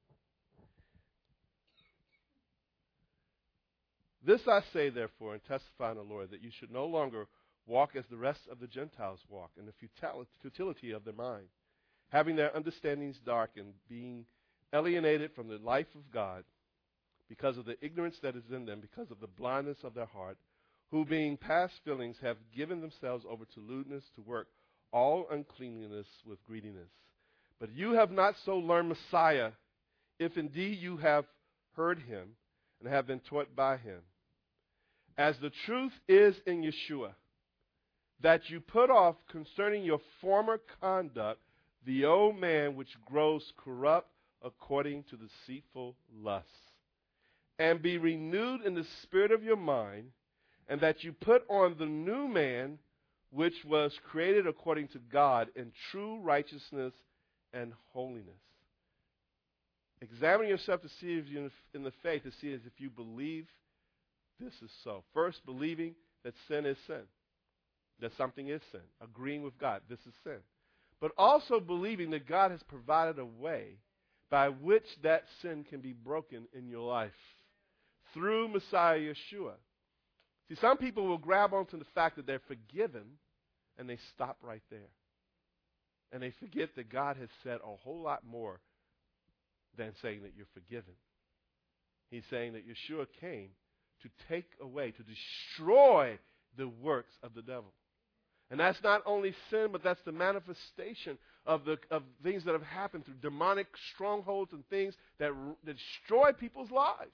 This I say, therefore, and testify in the Lord, that you should no longer walk as the rest of the Gentiles walk, in the futility, futility of their mind, having their understandings darkened, being alienated from the life of God, because of the ignorance that is in them, because of the blindness of their heart, who being past feelings have given themselves over to lewdness, to work all uncleanliness with greediness. But you have not so learned Messiah, if indeed you have heard him and have been taught by him. As the truth is in Yeshua, that you put off concerning your former conduct the old man which grows corrupt according to deceitful lusts, and be renewed in the spirit of your mind, and that you put on the new man, which was created according to God in true righteousness and holiness. Examine yourself to see if you're in the faith, to see as if you believe this is so. First, believing that sin is sin, that something is sin, agreeing with God, this is sin. But also believing that God has provided a way by which that sin can be broken in your life through Messiah Yeshua. See, some people will grab onto the fact that they're forgiven, and they stop right there. And they forget that God has said a whole lot more than saying that you're forgiven. He's saying that Yeshua came to take away, to destroy the works of the devil. And that's not only sin, but that's the manifestation of the of things that have happened through demonic strongholds and things that, that destroy people's lives.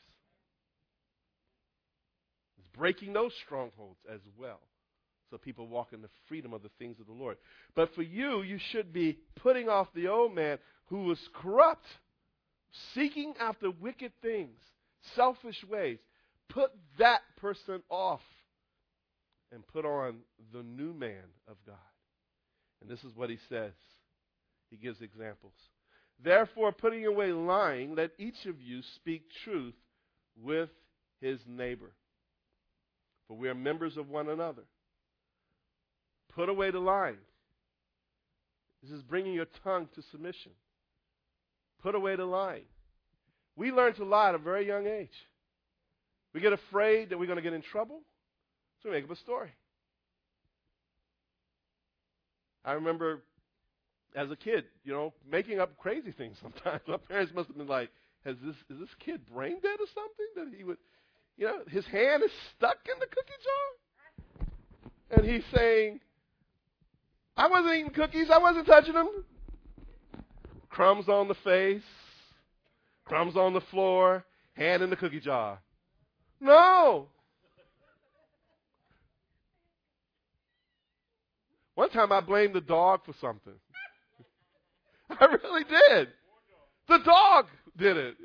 It's breaking those strongholds as well, so people walk in the freedom of the things of the Lord. But for you, you should be putting off the old man who was corrupt, seeking after wicked things, selfish ways. Put that person off and put on the new man of God. And this is what he says. He gives examples. Therefore, putting away lying, let each of you speak truth with his neighbor, for we are members of one another. Put away the lying. This is bringing your tongue to submission. Put away the lying. We learn to lie at a very young age. We get afraid that we're going to get in trouble, so we make up a story. I remember as a kid, you know, making up crazy things sometimes. My parents must have been like, "Has this is this kid brain dead or something?" That he would, you know, his hand is stuck in the cookie jar, and he's saying, "I wasn't eating cookies. I wasn't touching them." Crumbs on the face, crumbs on the floor, hand in the cookie jar. No. One time I blamed the dog for something. I really did. The dog did it.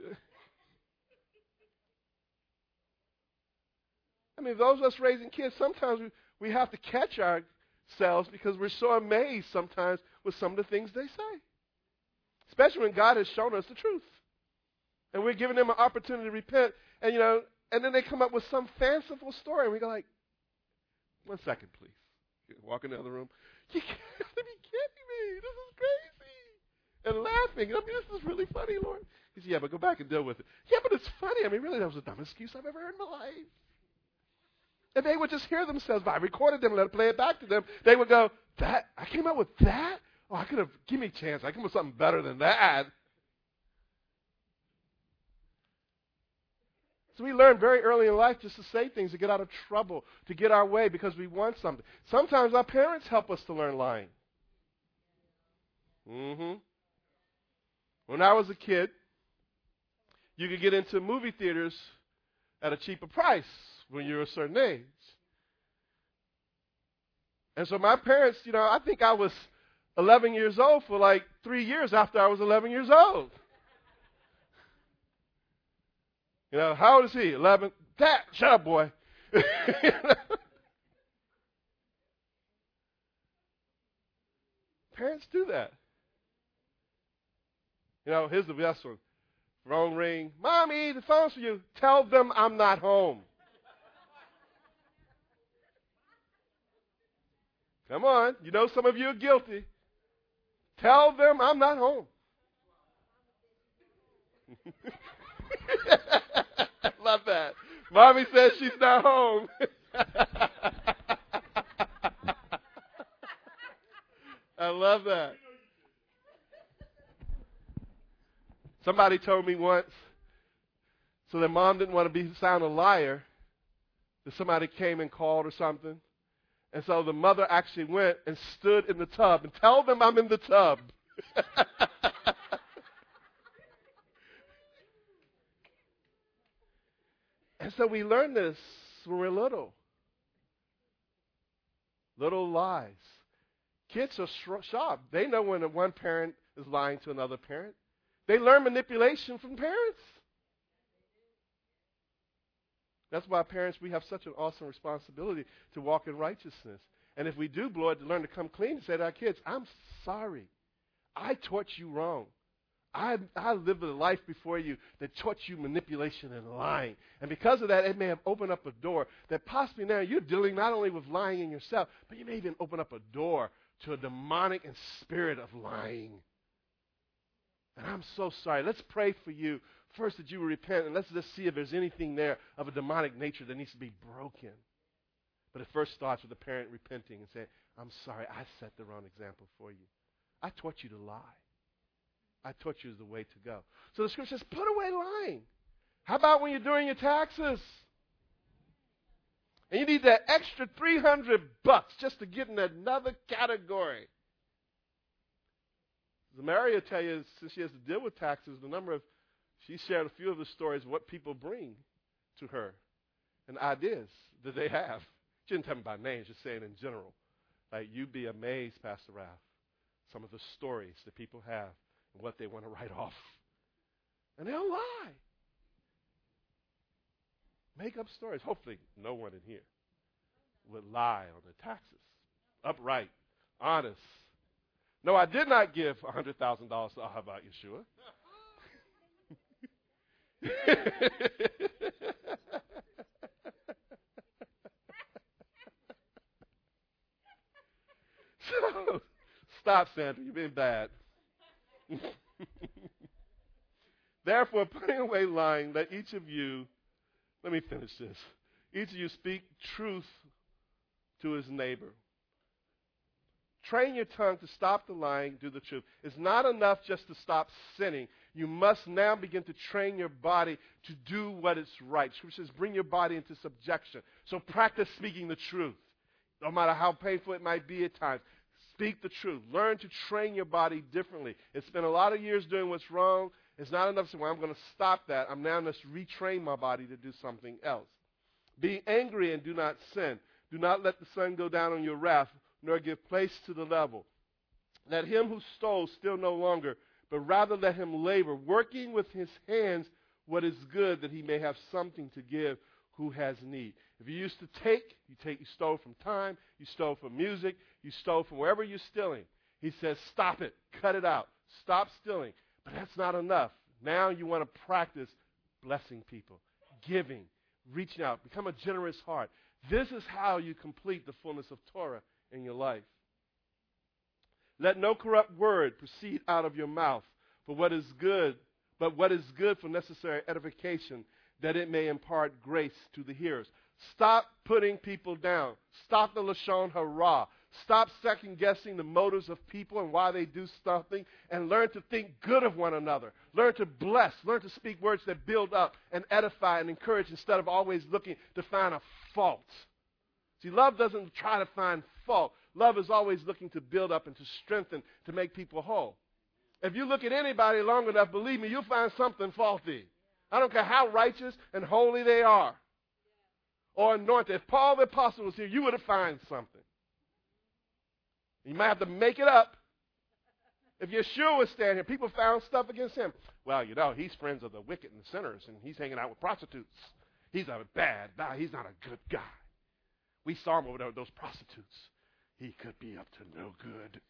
I mean, those of us raising kids, sometimes we, we have to catch ourselves because we're so amazed sometimes with some of the things they say. Especially when God has shown us the truth. And we're giving them an opportunity to repent. And, you know, and then they come up with some fanciful story. And we go like, one second, please. Walk in the other room. You can't be kidding me. This is crazy. And laughing. I mean, this is really funny, Lord. He said, yeah, but go back and deal with it. Yeah, but it's funny. I mean, really, that was the dumbest excuse I've ever heard in my life. And they would just hear themselves. If I recorded them and let it play it back to them, they would go, that? I came up with that? Oh, I could have, give me a chance. I come up with something better than that. So we learn very early in life just to say things to get out of trouble, to get our way because we want something. Sometimes our parents help us to learn lying. Mm-hmm. When I was a kid, you could get into movie theaters at a cheaper price when you're a certain age. And so my parents, you know, I think I was eleven years old for like three years after I was eleven years old. You know, how old is he? eleven. Dad, shut up, boy. Parents do that. You know, here's the best one. Phone ring. Mommy, the phone's for you. Tell them I'm not home. Come on. You know some of you are guilty. Tell them I'm not home. Love that. Mommy says she's not home. I love that. Somebody told me once, so their mom didn't want to be sound a liar, that somebody came and called or something. And so the mother actually went and stood in the tub and tell them I'm in the tub. And so we learn this when we're little. Little lies. Kids are sharp. They know when one parent is lying to another parent. They learn manipulation from parents. That's why parents, we have such an awesome responsibility to walk in righteousness. And if we do blow it, to learn to come clean and say to our kids, I'm sorry. I taught you wrong. I, I lived a life before you that taught you manipulation and lying. And because of that, it may have opened up a door that possibly now you're dealing not only with lying in yourself, but you may even open up a door to a demonic and spirit of lying. And I'm so sorry. Let's pray for you. First, that you will repent, and let's just see if there's anything there of a demonic nature that needs to be broken. But it first starts with the parent repenting and saying, I'm sorry, I set the wrong example for you. I taught you to lie. I taught you the way to go. So the scripture says, put away lying. How about when you're doing your taxes? And you need that extra three hundred bucks just to get in another category. Mary will tell you, since she has to deal with taxes, the number of, she shared a few of the stories of what people bring to her and ideas that they have. She didn't tell me by name, just saying in general. Like, you'd be amazed, Pastor Ralph, some of the stories that people have and what they want to write off. And they'll lie. Make up stories. Hopefully no one in here would lie on their taxes. Upright, honest. No, I did not give one hundred thousand dollars to Ahava Yeshua. So, stop, Sandra. You're being bad. Therefore, putting away lying, let each of you, let me finish this. Each of you speak truth to his neighbor. Train your tongue to stop the lying, do the truth. It's not enough just to stop sinning. You must now begin to train your body to do what is right. Scripture says, bring your body into subjection. So practice speaking the truth, no matter how painful it might be at times. Speak the truth. Learn to train your body differently. It's spent a lot of years doing what's wrong. It's not enough to say, well, I'm going to stop that. I'm now going to retrain my body to do something else. Be angry and do not sin. Do not let the sun go down on your wrath, nor give place to the devil. Let him who stole steal no longer, but rather let him labor, working with his hands what is good, that he may have something to give who has need. If you used to take, you take, you stole from time, you stole from music, you stole from wherever you're stealing. He says, stop it, cut it out, stop stealing. But that's not enough. Now you want to practice blessing people, giving, reaching out, become a generous heart. This is how you complete the fullness of Torah in your life. Let no corrupt word proceed out of your mouth, for what is good, but what is good for necessary edification, that it may impart grace to the hearers. Stop putting people down. Stop the Lashon Hara. Stop second-guessing the motives of people and why they do something, and learn to think good of one another. Learn to bless. Learn to speak words that build up and edify and encourage instead of always looking to find a fault. See, love doesn't try to find fault. Love is always looking to build up and to strengthen, to make people whole. If you look at anybody long enough, believe me, you'll find something faulty. I don't care how righteous and holy they are or anointed. If Paul the Apostle was here, you would have found something. You might have to make it up. If Yeshua was standing here, people found stuff against him. Well, you know, he's friends of the wicked and the sinners, and he's hanging out with prostitutes. He's a bad guy. He's not a good guy. We saw him over there with those prostitutes. He could be up to no good.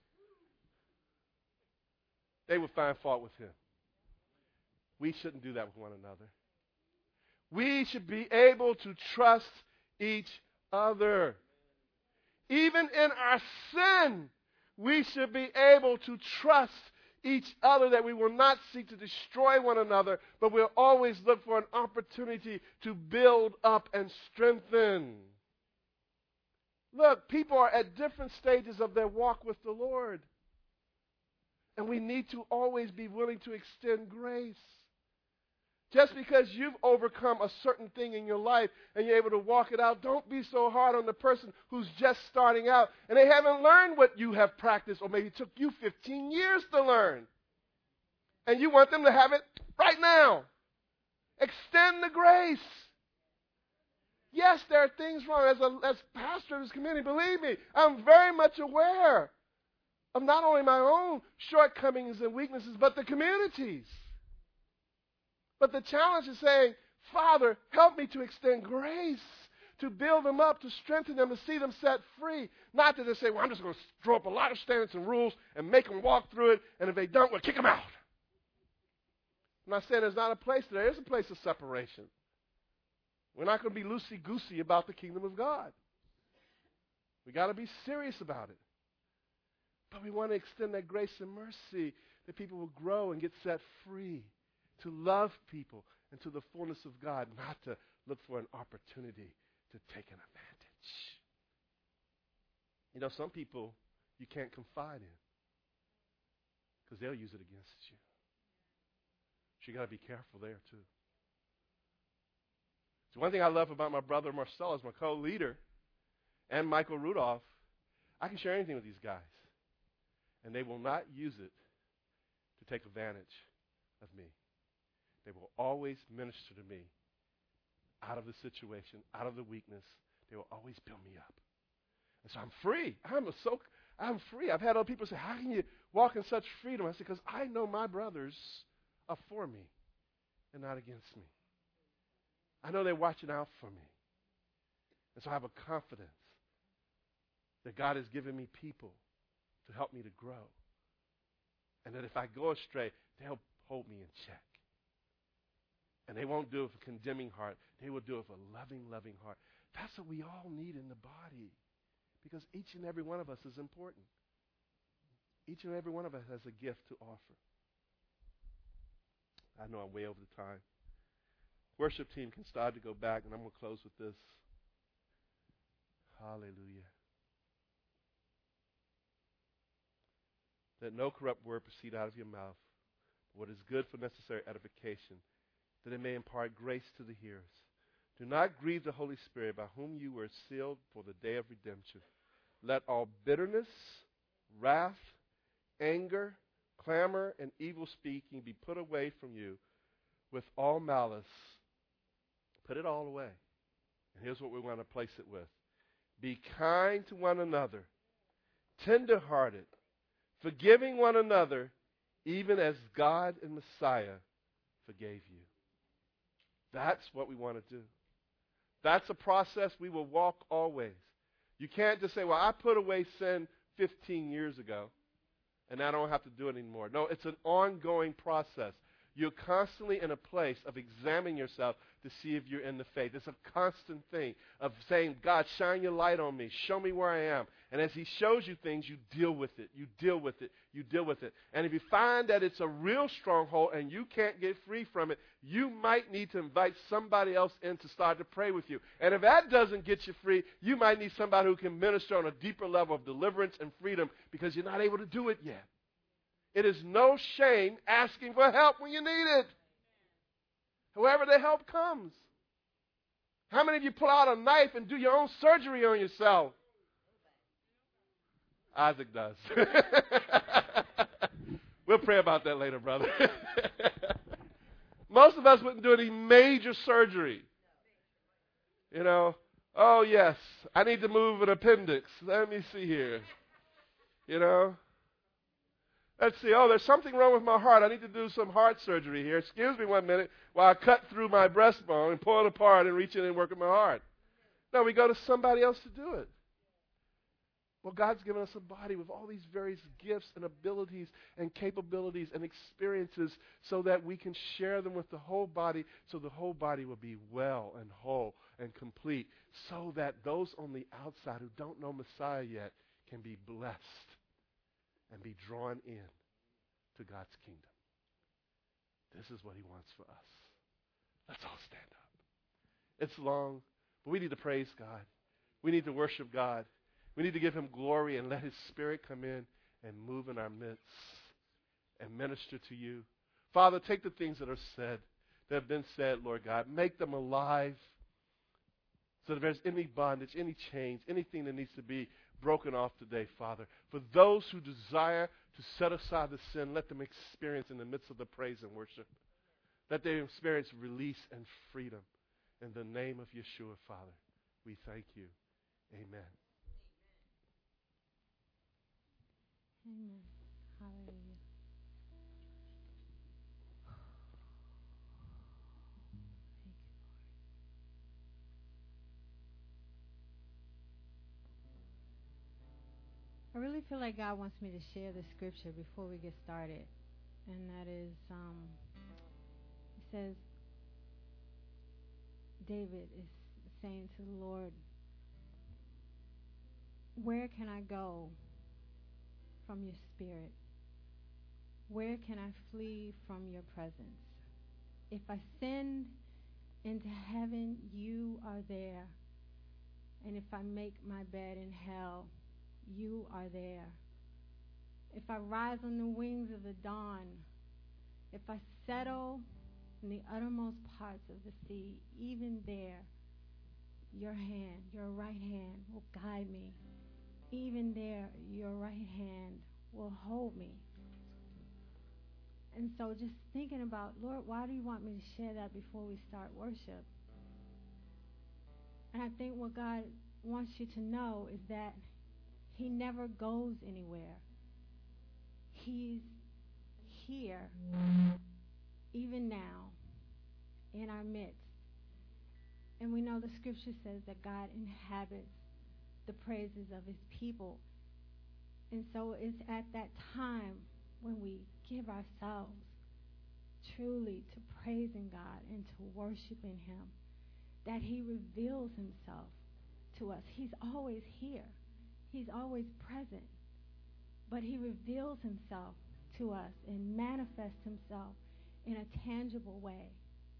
They would find fault with him. We shouldn't do that with one another. We should be able to trust each other. Even in our sin, we should be able to trust each other, that we will not seek to destroy one another, but we'll always look for an opportunity to build up and strengthen. Look, people are at different stages of their walk with the Lord. And we need to always be willing to extend grace. Just because you've overcome a certain thing in your life and you're able to walk it out, don't be so hard on the person who's just starting out and they haven't learned what you have practiced, or maybe it took you fifteen years to learn. And you want them to have it right now. Extend the grace. Yes, there are things wrong. As a as pastor of this community, believe me, I'm very much aware of not only my own shortcomings and weaknesses, but the community's. But the challenge is saying, Father, help me to extend grace, to build them up, to strengthen them, to see them set free. Not to just say, well, I'm just going to throw up a lot of standards and rules and make them walk through it, and if they don't, we'll kick them out. I'm not saying there's not a place there. There's a place of separation. We're not going to be loosey-goosey about the kingdom of God. We've got to be serious about it. But we want to extend that grace and mercy that people will grow and get set free, to love people into the fullness of God, not to look for an opportunity to take an advantage. You know, some people you can't confide in because they'll use it against you. So you got to be careful there too. So one thing I love about my brother Marcellus, my co-leader, and Michael Rudolph, I can share anything with these guys, and they will not use it to take advantage of me. They will always minister to me out of the situation, out of the weakness. They will always build me up. And so I'm free. I'm a so I'm free. I've had other people say, how can you walk in such freedom? I said, because I know my brothers are for me and not against me. I know they're watching out for me. And so I have a confidence that God has given me people to help me to grow. And that if I go astray, they'll hold me in check. And they won't do it with a condemning heart. They will do it with a loving, loving heart. That's what we all need in the body. Because each and every one of us is important. Each and every one of us has a gift to offer. I know I'm way over the time. Worship team can start to go back, and I'm going to close with this. Hallelujah. Let no corrupt word proceed out of your mouth, but what is good for necessary edification, that it may impart grace to the hearers. Do not grieve the Holy Spirit, by whom you were sealed for the day of redemption. Let all bitterness, wrath, anger, clamor, and evil speaking be put away from you with all malice. Put it all away. And here's what we want to place it with. Be kind to one another, tender-hearted, forgiving one another, even as God and Messiah forgave you. That's what we want to do. That's a process we will walk always. You can't just say, well, I put away sin fifteen years ago, and I don't have to do it anymore. No, it's an ongoing process. You're constantly in a place of examining yourself to see if you're in the faith. It's a constant thing of saying, God, shine your light on me. Show me where I am. And as he shows you things, you deal with it. You deal with it. You deal with it. And if you find that it's a real stronghold and you can't get free from it, you might need to invite somebody else in to start to pray with you. And if that doesn't get you free, you might need somebody who can minister on a deeper level of deliverance and freedom because you're not able to do it yet. It is no shame asking for help when you need it. However the help comes. How many of you pull out a knife and do your own surgery on yourself? Isaac does. We'll pray about that later, brother. Most of us wouldn't do any major surgery. You know, oh, yes, I need to move an appendix. Let me see here. You know, let's see. Oh, there's something wrong with my heart. I need to do some heart surgery here. Excuse me one minute while I cut through my breastbone and pull it apart and reach in and work at my heart. No, we go to somebody else to do it. Well, God's given us a body with all these various gifts and abilities and capabilities and experiences so that we can share them with the whole body, so the whole body will be well and whole and complete, so that those on the outside who don't know Messiah yet can be blessed and be drawn in to God's kingdom. This is what he wants for us. Let's all stand up. It's long, but we need to praise God. We need to worship God. We need to give him glory and let his Spirit come in and move in our midst and minister to you. Father, take the things that are said, that have been said, Lord God. Make them alive so that if there's any bondage, any chains, anything that needs to be broken off today, Father. For those who desire to set aside the sin, let them experience in the midst of the praise and worship. Let them experience release and freedom. In the name of Yeshua, Father, we thank you. Amen. Amen. Hallelujah. I really feel like God wants me to share the scripture before we get started. And that is, um, it says, David is saying to the Lord, where can I go from your spirit? Where can I flee from your presence? If I ascend into heaven, you are there. And if I make my bed in hell, you are there. If I rise on the wings of the dawn, if I settle in the uttermost parts of the sea, even there, your hand, your right hand will guide me. Even there, your right hand will hold me. And so just thinking about, Lord, why do you want me to share that before we start worship? And I think what God wants you to know is that he never goes anywhere. He's here, even now, in our midst. And we know the scripture says that God inhabits the praises of his people. And so it's at that time when we give ourselves truly to praising God and to worshiping him that he reveals himself to us. He's always here. He's always present. But he reveals himself to us and manifests himself in a tangible way.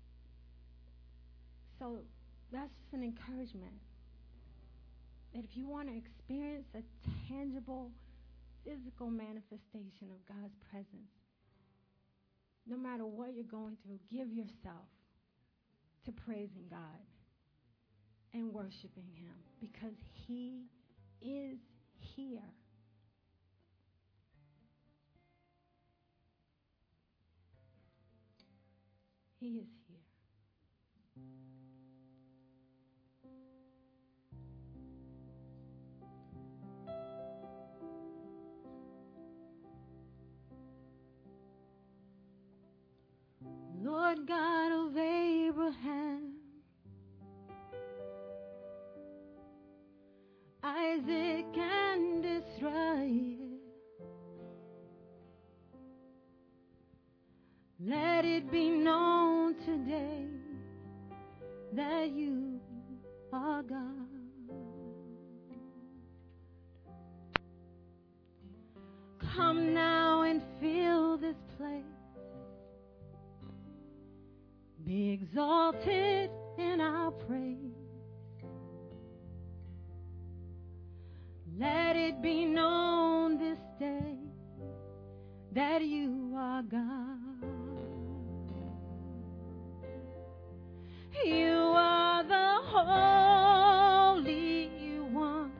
So that's just an encouragement. That if you want to experience a tangible, physical manifestation of God's presence, no matter what you're going through, give yourself to praising God and worshiping him, because he is here. He is here. Lord God of Abraham, Isaac and Israel, let it be known today that you are God. Come now and fill this place. Be exalted in our praise. Let it be known this day that you are God. You are the Holy One,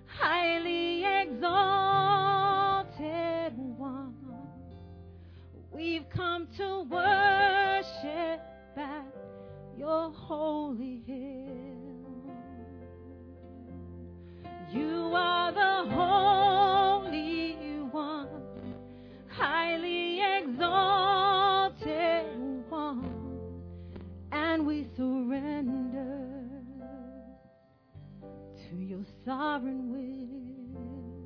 highly exalted One. We've come to worship at your holy hill. You are the Holy One, highly exalted One, and we surrender to your sovereign will.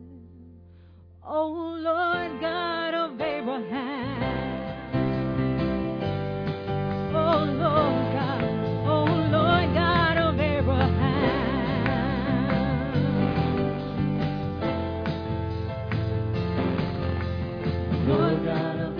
Oh Lord God of Abraham, oh Lord God, oh Lord God of Abraham, Lord God of